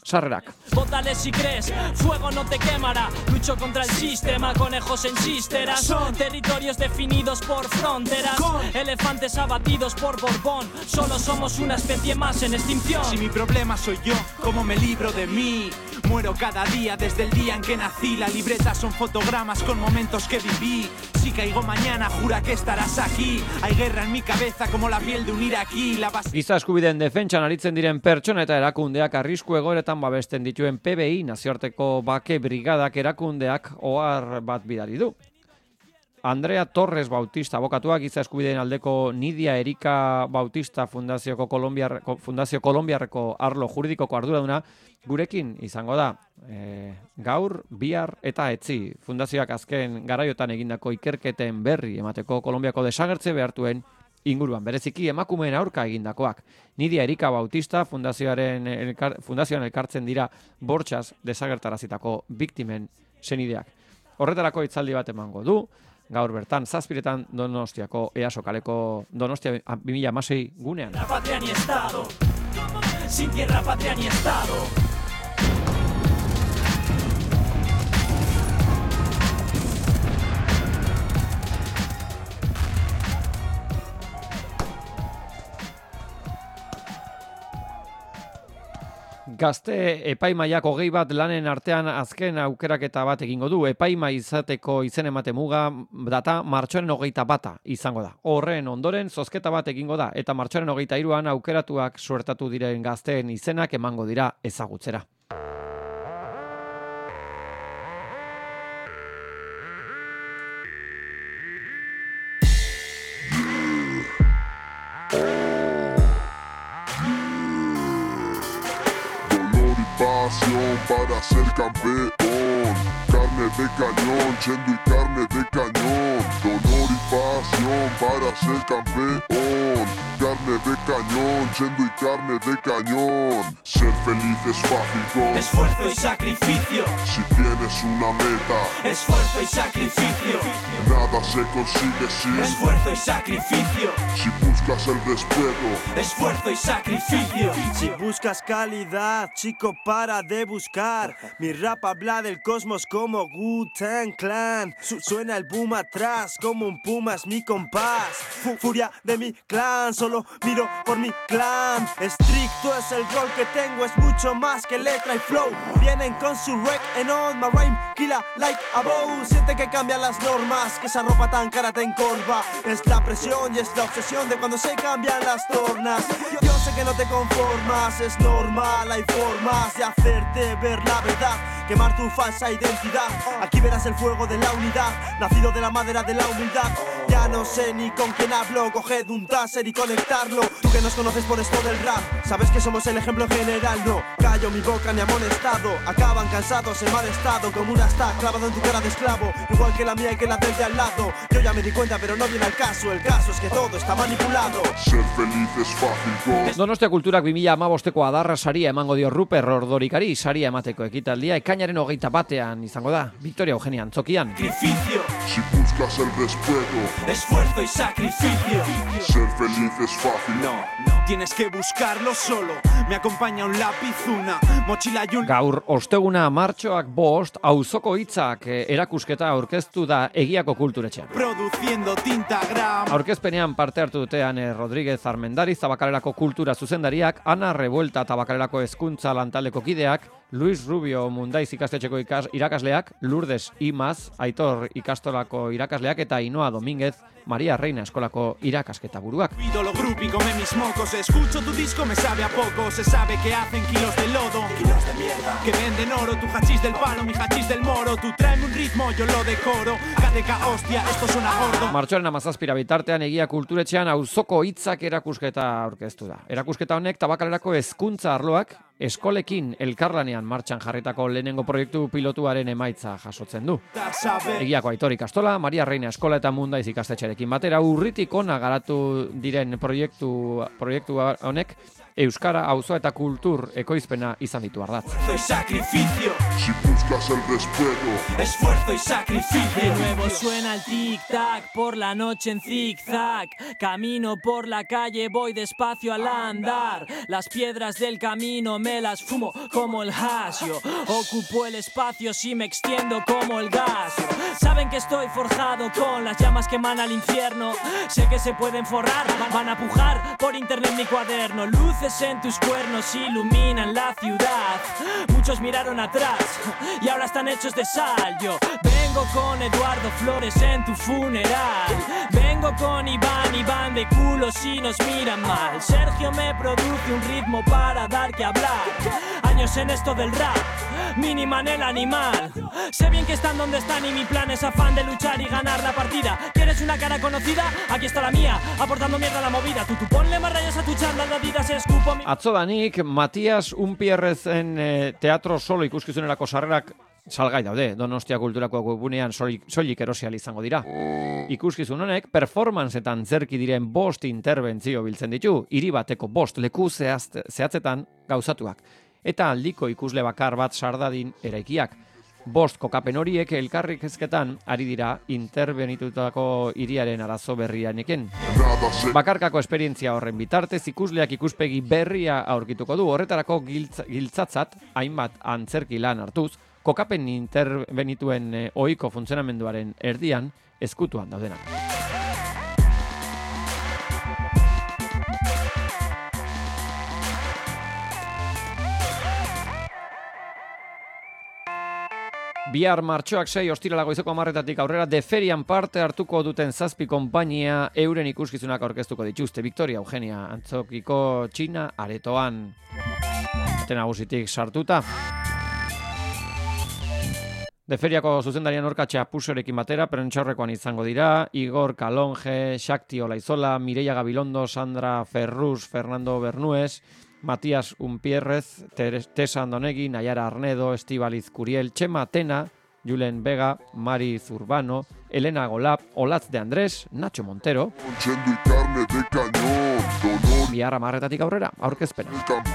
sarrerak. Bótale si crees, fuego no te quemará. Lucho contra el sistema, conejos en chisteras. Son territorios definidos por fronteras. Elefantes abatidos por Borbón. Solo somos una especie más en extinción. Si mi problema soy yo, ¿cómo me libro de mí? Muero cada día desde el día en que nací. La libreta son fotogramas con momentos que viví. Si caigo mañana, jura que estarás aquí. Hay guerra en mi cabeza como la piel de un iraquí. Giza eskubideen defentsan aritzen diren pertsona eta erakundeak arrisku egoeretan babesten dituen PBI nazioarteko bake brigadak erakundeak ohar bat bidali du. Andrea Torres Bautista, abokatua, giza eskubideen aldeko Nidia Erika Bautista Fundazio Kolombiarreko arlo juridikoko arduraduna, gurekin izango da. Gaur, bihar eta etzi. Fundazioak azken garaiotan egindako ikerketen berri emateko Kolombiako desagertze behartuen inguruan, bereziki emakumeen aurka egindakoak. Nidia Erika Bautista fundazioan elkartzen dira bortxaz desagertarazitako biktimen senideak. Horretarako hitzaldi bat emango du, gaur bertan, 7:00 Donostiako EASO kaleko Donostia 2016 gunean. La patria ni estado, sin tierra, patria ni estado. Gazte epaimaiak 20 bat lanen artean azken aukeraketa bat egingo du. Epaimai izateko izen emate muga data martxoaren 21 izango da. Horren ondoren zozketa bat egingo da eta martxoaren 23an aukeratuak suertatu diren gazteen izenak emango dira ezagutzera. Para ser campeón, carne de cañón, chendo y carne de cañón, dolor y pasión para ser campeón, carne de cañón, chendo y carne de cañón, ser feliz es fácil con esfuerzo y sacrificio. Si tienes una meta, esfuerzo y sacrificio. Nada se consigue sin esfuerzo y sacrificio. Si buscas el respeto, esfuerzo y sacrificio. Si buscas calidad, chico, para de buscar. Mi rap habla del cosmos como Wu-Tang Clan. Suena el boom atrás como un puma, es mi compás. Furia de mi clan, solo miro por mi clan. Estricto es el rol que tengo, es mucho más que letra y flow. Vienen con su wreck and on my rhyme, killa like a bow. Siente que cambian las normas, que esa ropa tan cara te encorva. Es la presión y es la obsesión de cuando se cambian las tornas. Yo sé que no te conformas, es normal, hay formas de hacerte ver la verdad, quemar tu falsa identidad. Aquí verás el fuego de la unidad, nacido de la madera de la humildad. Ya no sé ni con quién hablo, coged un taser y conectarlo. Tú que nos conoces por esto del rap, sabes que somos el ejemplo general. No callo mi boca ni amonestado, acaban cansados en mal estado, como una stack clavado en tu cara de esclavo, igual que la mía y que la del de al lado. Yo ya me di cuenta pero no viene al caso, el caso es que todo está manipulado. Ser feliz es fácil con Donostia Kulturak 2015ko adarra saria emango dio Ruper Ordorikari, saria emateko ekitaldia ekainaren 21ean izango da. Victoria Eugenia Antzokian. Sacrificio. Si buscas el respeto, esfuerzo y sacrificio. Ser feliz es fácil. No, tienes que buscarlo solo. Me acompaña un lápiz, una mochila y un... Gaur osteguna martxoak 5 auzoko hitzak erakusketa aurkeztu da Egiako Kulturetxean. Produciendo tintagram. Aurkezpenean parte hartu dute Ane Rodríguez Armendariz Tabakalerako kultura zuzendariak, Ana Revuelta Tabakalerako hezkuntza lantaldeko kideak, Luis Rubio Mundaiz ikastetxeko irakasleak, Lourdes Imaz Aitor ikastolako irakasleak eta Ainhoa Domínguez María Reina eskolako irakasketa buruak. Ídolo grupi, come mis mocos, escucho tu disco, me sabe a poco, se sabe que hacen kilos de lodo, kilos de mierda, que venden oro, tu hachís del palo, mi hachís del moro, tú tráeme un ritmo, yo lo decoro, KDK, hostia, esto suena gordo. Martxoaren 17 bitartean Egia Kulturetxean auzoko hitzak erakusketa aurkeztu da. Erakusketa honek Tabakalerako hezkuntza arloak eskolekin elkarlanean martxan jarritako lehenengo proiektu pilotuaren emaitza jasotzen du. Egiako Aitor ikastola, Maria Reina eskola eta Mundaiz ikastetxearekin batera urritik ona garatu diren proiektu honek Euskara, auzoa eta kultur ekoizpena izan ditu ardatz. Esfuerzo y sacrificio. Si buscas el respeto, Esfuerzo y sacrificio. De nuevo suena el tic-tac por la noche en zig-zag. Camino por la calle, voy despacio al andar. Las piedras del camino me las fumo como el hash. Yo ocupo el espacio si me extiendo como el gas. Saben que estoy forjado con las llamas que emanan al infierno. Sé que se pueden forrar, van a pujar por internet mi cuaderno. Luces en tus cuernos iluminan la ciudad. Muchos miraron atrás y ahora están hechos de sal. Yo vengo con Eduardo Flores en tu funeral. Vengo con Iván de culo si nos miran mal. Sergio me produce un ritmo para dar que hablar. Años en esto del rap, Miniman el animal. Sé bien que están donde están y mi plan es afán de luchar y ganar la partida. ¿Quieres una cara conocida? Aquí está la mía, aportando mierda a la movida. Tú ponle más rayas a tu charla, la vida se escupo mi... Atzodanik, Matias Unpierrezen teatro solo ikuskizunerako sarrerak salgai daude. Donostia Kulturako webunean soilik erosi ahal izango dira. Ikuskizun honek performanceetan zerki diren 5 interbentzio biltzen ditu, hiri bateko 5 leku zehatzetan gauzatuak. Eta aldiko ikusle bakar bat sardadin eraikiak. 5 kokapen horiek elkarrizketan ari dira interbenitutako hiriaren arazo berrianekin. Bakarkako esperientzia horren bitartez ikusleak ikuspegi berria aurkituko du. Horretarako giltzatzat hainbat antzerki lan hartuz, kokapen interbenituen ohiko funtzionamenduaren erdian ezkutuan daudenak. Bihar martxoak 6 ostirala goizeko 10:00 aurrera Deferian parte hartuko duten 7 konpainia euren ikuskizunak aurkeztuko dituzte. Victoria Eugenia Antzokiko Txina aretoan nagusitik sartuta. Deferiako zuzendarian Orka Txapusorekin batera prentsaurrekoan izango dira Igor Kalonge, Xakti Olaizola, Mireia Gabilondo, Sandra Ferrus, Fernando Bernues, Matias Unpierrez, Tesa Andonegui, Nayara Arnedo, Estíbaliz Curiel, Txema Tena, Julen Vega, Mari Zurbano, Elena Golap, Olatz de Andrés, Nacho Montero. Bihar 10:00 aurrera, aurkezpena.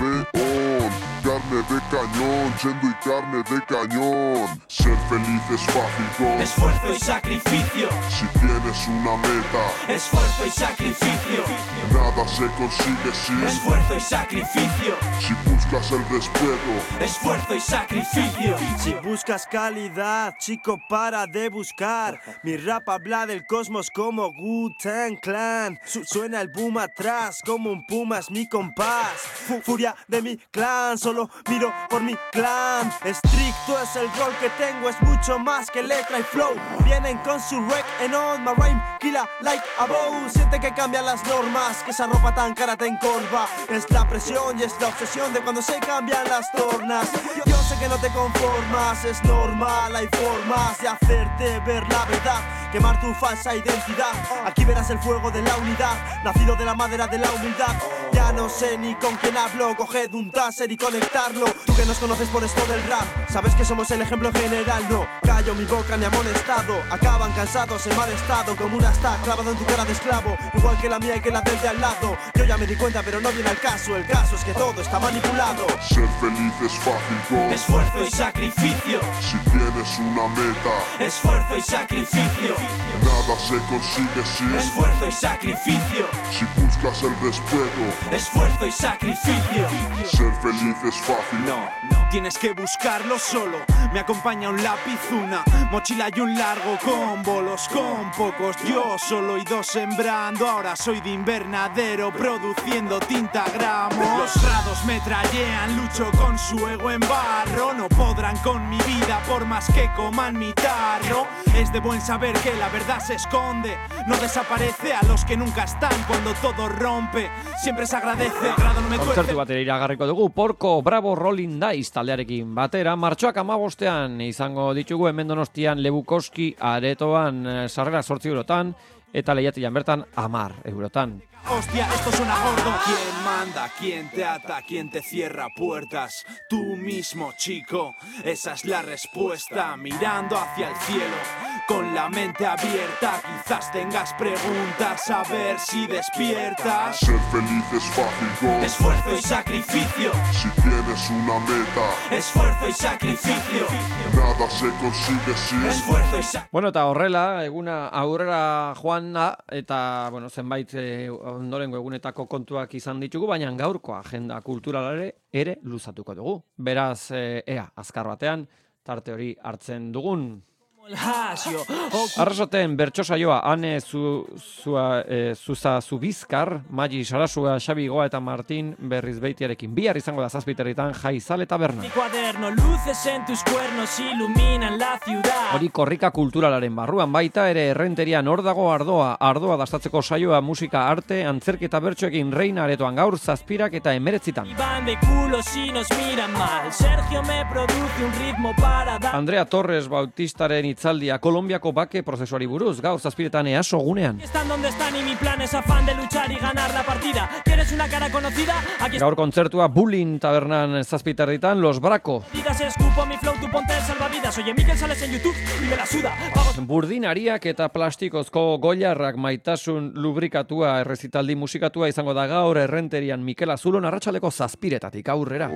Carne de cañón, yendo y carne de cañón. Ser feliz es fácil con esfuerzo y sacrificio. Si tienes una meta, esfuerzo y sacrificio. Nada se consigue sin esfuerzo y sacrificio. Si buscas el respeto, esfuerzo y sacrificio. Si buscas calidad, chico, para de buscar. Mi rap habla del cosmos como Wu-Tang Clan. Suena el boom atrás como un puma, es mi compás. Furia de mi clan, solo miro por mi clan. Estricto es el rol que tengo, es mucho más que letra y flow. Vienen con su wreck and on my rhyme, killa like a bow. Siente que cambian las normas, que esa ropa tan cara te encorva. Es la presión y es la obsesión de cuando se cambian las tornas. Yo sé que no te conformas, es normal, hay formas de hacerte ver la verdad, quemar tu falsa identidad. Aquí verás el fuego de la unidad, nacido de la madera de la humildad. Ya no sé ni con quién hablo, coged un taser y conectarlo. Tú que nos conoces por esto del rap, sabes que somos el ejemplo general. No callo mi boca ni amonestado, acaban cansados en mal estado, como una stack clavado en tu cara de esclavo, igual que la mía y que la del de al lado. Yo ya me di cuenta pero no viene al caso, el caso es que todo está manipulado. Ser feliz es fácil con esfuerzo y sacrificio. Si tienes una meta, esfuerzo y sacrificio. Nada se consigue sin esfuerzo y sacrificio. Si buscas el respeto, esfuerzo y sacrificio. Ser feliz es fácil. No, tienes que buscarlo solo. Me acompaña un lápiz, una mochila y un largo con bolos, con pocos. Yo solo y 2 sembrando. Ahora soy de invernadero produciendo tinta gramo. Los grados me trallean, lucho con su ego en barro. No podrán con mi vida por más que coman mi tarro. Es de buen saber que la verdad se esconde, no desaparece a los que nunca están cuando todo rompe. Siempre se agradece, el grado no me tuerce. Kontzertu batera iragarriko dugu Porco Bravo Rolling Dice taldearekin batera. Martxoak 15 izango ditugu hemen Donostian Lebukoski aretoan sarrera 8 eurotan. eta lehiatilan bertan 10 eurotan. Hostia, esto suena gordo. ¿Quién manda? ¿Quién te ata? ¿Quién te cierra puertas? Tú mismo, chico. Esa es la respuesta. Mirando hacia el cielo, con la mente abierta. Quizás tengas preguntas, a ver si despiertas. Ser feliz es fácil, go. Esfuerzo y sacrificio. Si tienes una meta, esfuerzo y sacrificio. Nada se consigue sin esfuerzo y sacrificio. Bueno, eta horrela, eguna aurrera joan da, eta, bueno, zenbait ondorengo egunetako kontuak izan ditugu, baina gaurko agenda kulturalare ere luzatuko dugu. Beraz, ea, azkar batean, tarte hori hartzen dugun. Arrasaten bertso saioa Ane Zuza Zubizkar, Magi Sarasua, Xabi Goa eta Martin Berrizbeitiarekin. Bihar izango da 7:00 Jaizale Taberna. Hori korrika kulturalaren barruan baita ere errenterian hor dago ardoa dastatzeko saioa musika, arte, antzerketa bertsoekin Reina aretoan gaur 7:00 eta 19:00. Andrea Torres Bautistaren itzaldia Kolombiako bake prozesuari buruz, gaur 7:00 EASO gunean. Gaur kontzertua Bullying tabernan 7:00 Los Braco. Burdinariak eta plastikozko goilarrak maitasun lubrikatua errezitaldi musikatua izango da gaur errenterian Mikel Azulon arratsaldeko 7:00 aurrera.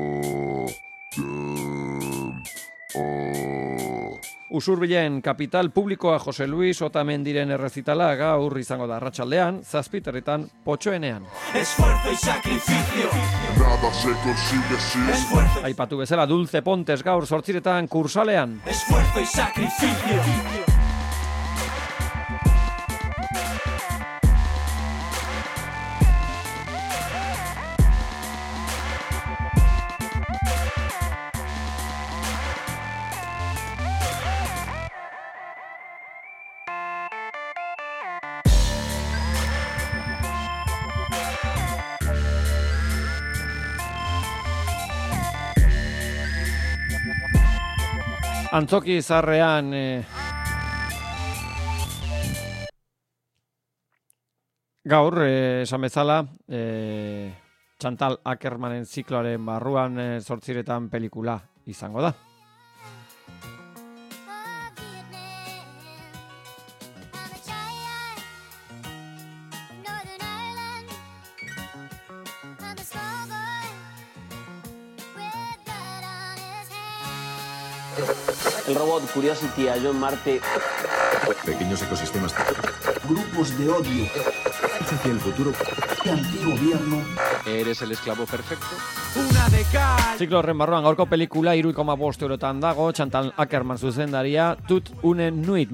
Usurbilen kapital publikoa Jose Luis Otamendiren errezitala gaur izango da arratsaldean 7:00 Potxoenean. Esfuerzo y sacrificio. Nada se consigue sin esfuerzo. Aipatu bezala Dulce Pontes gaur 8:00 Kursalean. Esfuerzo y sacrificio. Antzoki zarrean gaur, esan bezala, Chantal Ackermanen zikloaren barruan 8:00 pelikula izango da. El robot Curiosity halló en Marte pequeños ecosistemas, grupos de odio hacia el futuro, antigobierno. Eres el esclavo perfecto. Una de cal. Ziklo horren barruan gaurko pelikula 3,5 eurotan dago, Chantal Ackerman zuzendaria, Tut une nuit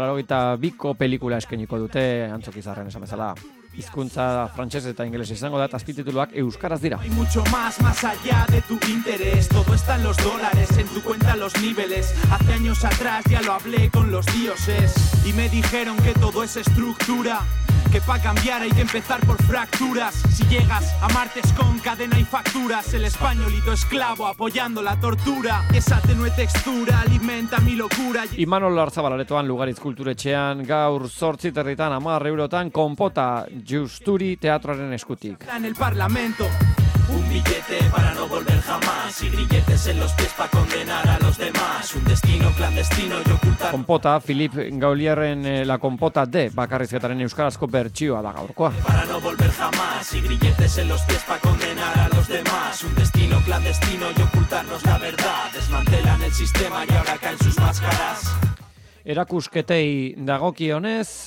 1982ko pelikula eskainiko dute Antzoki zarrean esan bezala. Hizkuntza frantses eta ingeles izango da, eta azpitituluak euskaraz dira. Hay mucho más allá de tu interés. Todo está en los dólares, en tu cuenta los niveles. Hace años atrás ya lo hablé con los dioses y me dijeron que todo es estructura, que pa' cambiar hay que empezar por fracturas. Si llegas a martes con cadena y facturas, el españolito esclavo apoyando la tortura. Esa tenue textura alimenta mi locura. Imanol Larzabalaretoan Lugaritz kulturetxean gaur 8:00 10 eurotan Konpota Justuri teatroaren eskutik. En el Parlamento. Un billete para no volver jamás y grilletes en los pies para condenar a los demás. Un destino clandestino y ocultar. Konpota, Filip Gaulierren La Kompota de bakarrizketaren euskarazko bertsioa da gaurkoa. Para no volver jamás y grilletes en los pies para condenar a los demás. Un destino clandestino y ocultarnos la verdad. Desmantelan el sistema y ahora caen sus máscaras. Erakusketei dagokionez,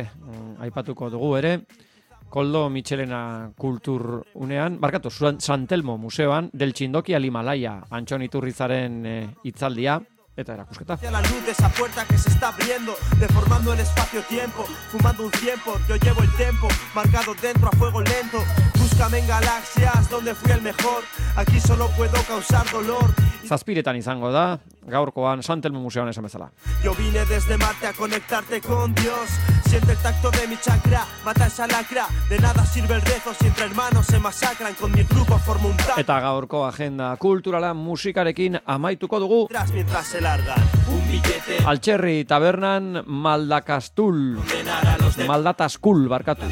aipatuko dugu ere, Koldo Michelena kulturunean, San Telmo museoan, del Txindoki al Himalaya, Antxon Iturrizaren hitzaldia eta erakusketa. La luz de esa puerta que se está abriendo, deformando el espacio-tiempo, fumando un tiempo, yo llevo el tempo, marcado dentro a fuego lento. Búscame en galaxias donde fui el mejor, aquí solo puedo causar dolor. 7:00 izango da, gaurkoan San Telmo museoan esan bezala. Yo vine desde Marte a conectarte con Dios. Siente el tacto de mi chakra, mata esa lacra. De nada sirve el rezo si entre hermanos se masacran. Con mi grupo formo un plan. Eta gaurko agenda kulturala musikarekin amaituko dugu. Mientras se largan. Un billete. Altxerri tabernan Maldakastul. Condenar a los Maldata School, barkatu.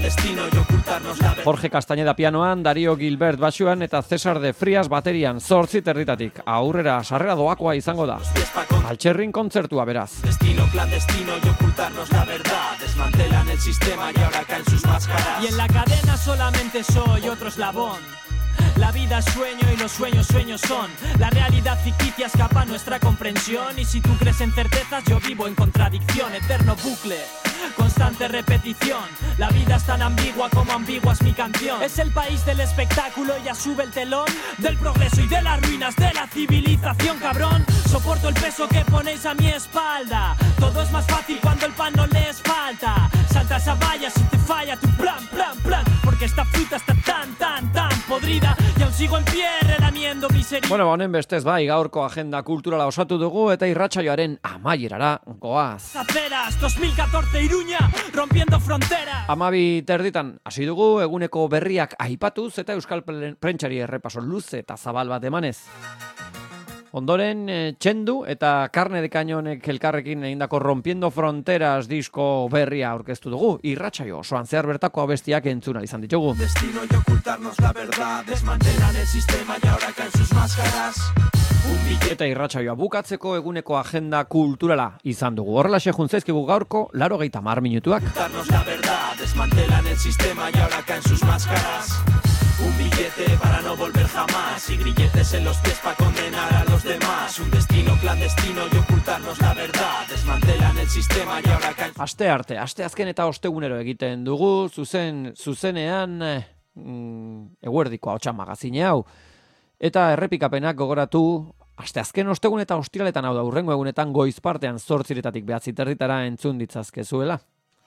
Jorge Castañeda pianoan, Dario Gilbert basuan eta Cesar de Frias baterian, 8:30 aurrera sarrera doakoa izango da. Altxerrin kontzertua beraz. Destino clandestino y ocultarnos la verdad. Desmantelan el sistema y ahora caen sus máscaras. Y en la cadena solamente soy otro eslabón. La vida es sueño y los sueños sueños son. La realidad ficticia escapa a nuestra comprensión. Y si tú crees en certezas, yo vivo en contradicción. Eterno bucle, constante repetición. La vida es tan ambigua como ambigua es mi canción. Es el país del espectáculo y ya sube el telón del progreso y de las ruinas de la civilización, cabrón. Soporto el peso que ponéis a mi espalda. Todo es más fácil cuando el pan no les falta. Salta esa valla si te falla tu plan, plan, plan. Porque esta fruta está tan, tan, tan podrida y aún sigo en pie relamiendo miseria. Bueno, honen bestez bai, gaurko agenda kulturala osatu dugu eta irratsaioaren amaierara goaz. Aceras, 2014 Iruña, rompiendo fronteras. 12:30 hasi dugu eguneko berriak aipatuz eta euskal prentsari errepaso luze eta zabal bat emanez. Ondoren, Txendu eta Carne de Cañonek elkarrekin egindako Rompiendo Fronteras disko berria aurkeztu dugu. Irratsaio osoan zehar bertako abestiak entzun ahal izan ditugu. Destino y ocultarnos la verdad. Desmantelan el sistema y ahora caen sus máscaras. Eta irratsaioa bukatzeko eguneko agenda kulturala izan dugu. Horrelaxe juntzaizkigu gaurko 80 minutuak. Ocultarnos la verdad. Desmantelan el sistema y ahora caen sus máscaras. Un billete para no volver jamás y grilletes en los pies para condenar a los demás. Un destino clandestino y ocultarnos la verdad. Desmantelan el sistema y ahora caen... Asteazken eta ostegunero egiten dugu, zuzenean eguerdiko ahotsa magazine hau. Eta errepikapenak gogoratu, asteazken ostegun eta ostiraletan hau da hurrengo egunetan goiz partean 8:00 9:30 entzun ditzazkezuela.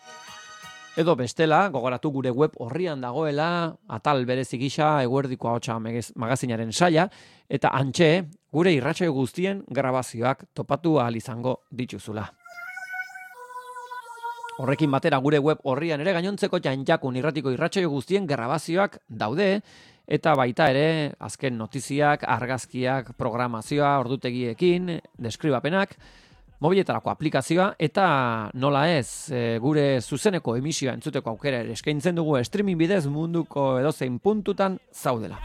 Edo bestela, gogoratu gure web orrian dagoela, atal berezi gisa eguerdiko ahotsa magazinaren saia, eta antxe, gure irratsaio guztien grabazioak topatu ahal izango dituzula. Horrekin batera gure web orrian ere gainontzeko janjakun irratiko irratsaio guztien grabazioak daude, eta baita ere azken notiziak, argazkiak, programazioa, ordutegiekin, deskribapenak, mobiletarako aplikazioa eta nola ez gure zuzeneko emisioa entzuteko aukera ere eskaintzen dugu streaming bidez munduko edozein puntutan zaudela.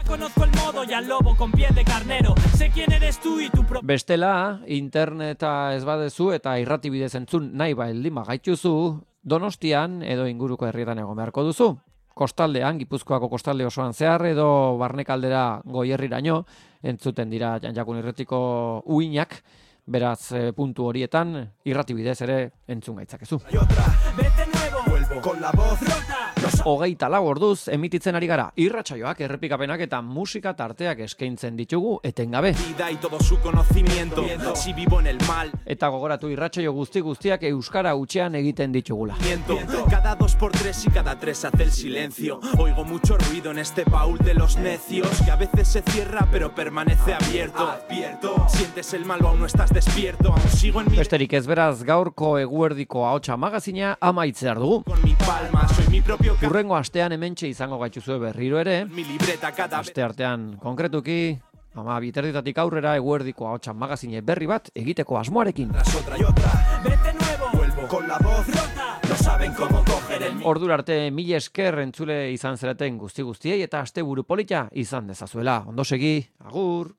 Bestela, interneta ez badezu eta irrati bidez entzun nahi baldin bagaituzu, Donostian edo inguruko herrietan egon beharko duzu. Kostaldean, Gipuzkoako kostalde osoan zehar edo barnekaldera Goierriraino entzuten dira janjakun irratiko uinak. Beraz, puntu horietan, irrati bidez ere entzun gaitzakezu. 24 orduz emititzen ari gara irratsaioak, errepikapenak eta musika tarteak eskaintzen ditugu etengabe. Eta gogoratu irratsaio guztiak euskara hutsean egiten ditugula. Cada 2x3 y cada 3 hace el silencio. Oigo mucho ruido en este baúl de los necios que a veces se cierra pero permanece abierto. Sientes el mal o aún no estás despierto. Aún sigo en mi... Besterik ez beraz gaurko eguerdiko ahotsa magazina amaitzear dugu. Hurrengo astean hementxe izango gaituzue berriro ere. Aste artean konkretuki 12:30 aurrera eguerdiko ahotsa magazine berri bat egiteko asmoarekin. Ordura arte mila esker entzule izan zareten guztiei eta asteburu polita izan dezazuela. Ondo segi, agur!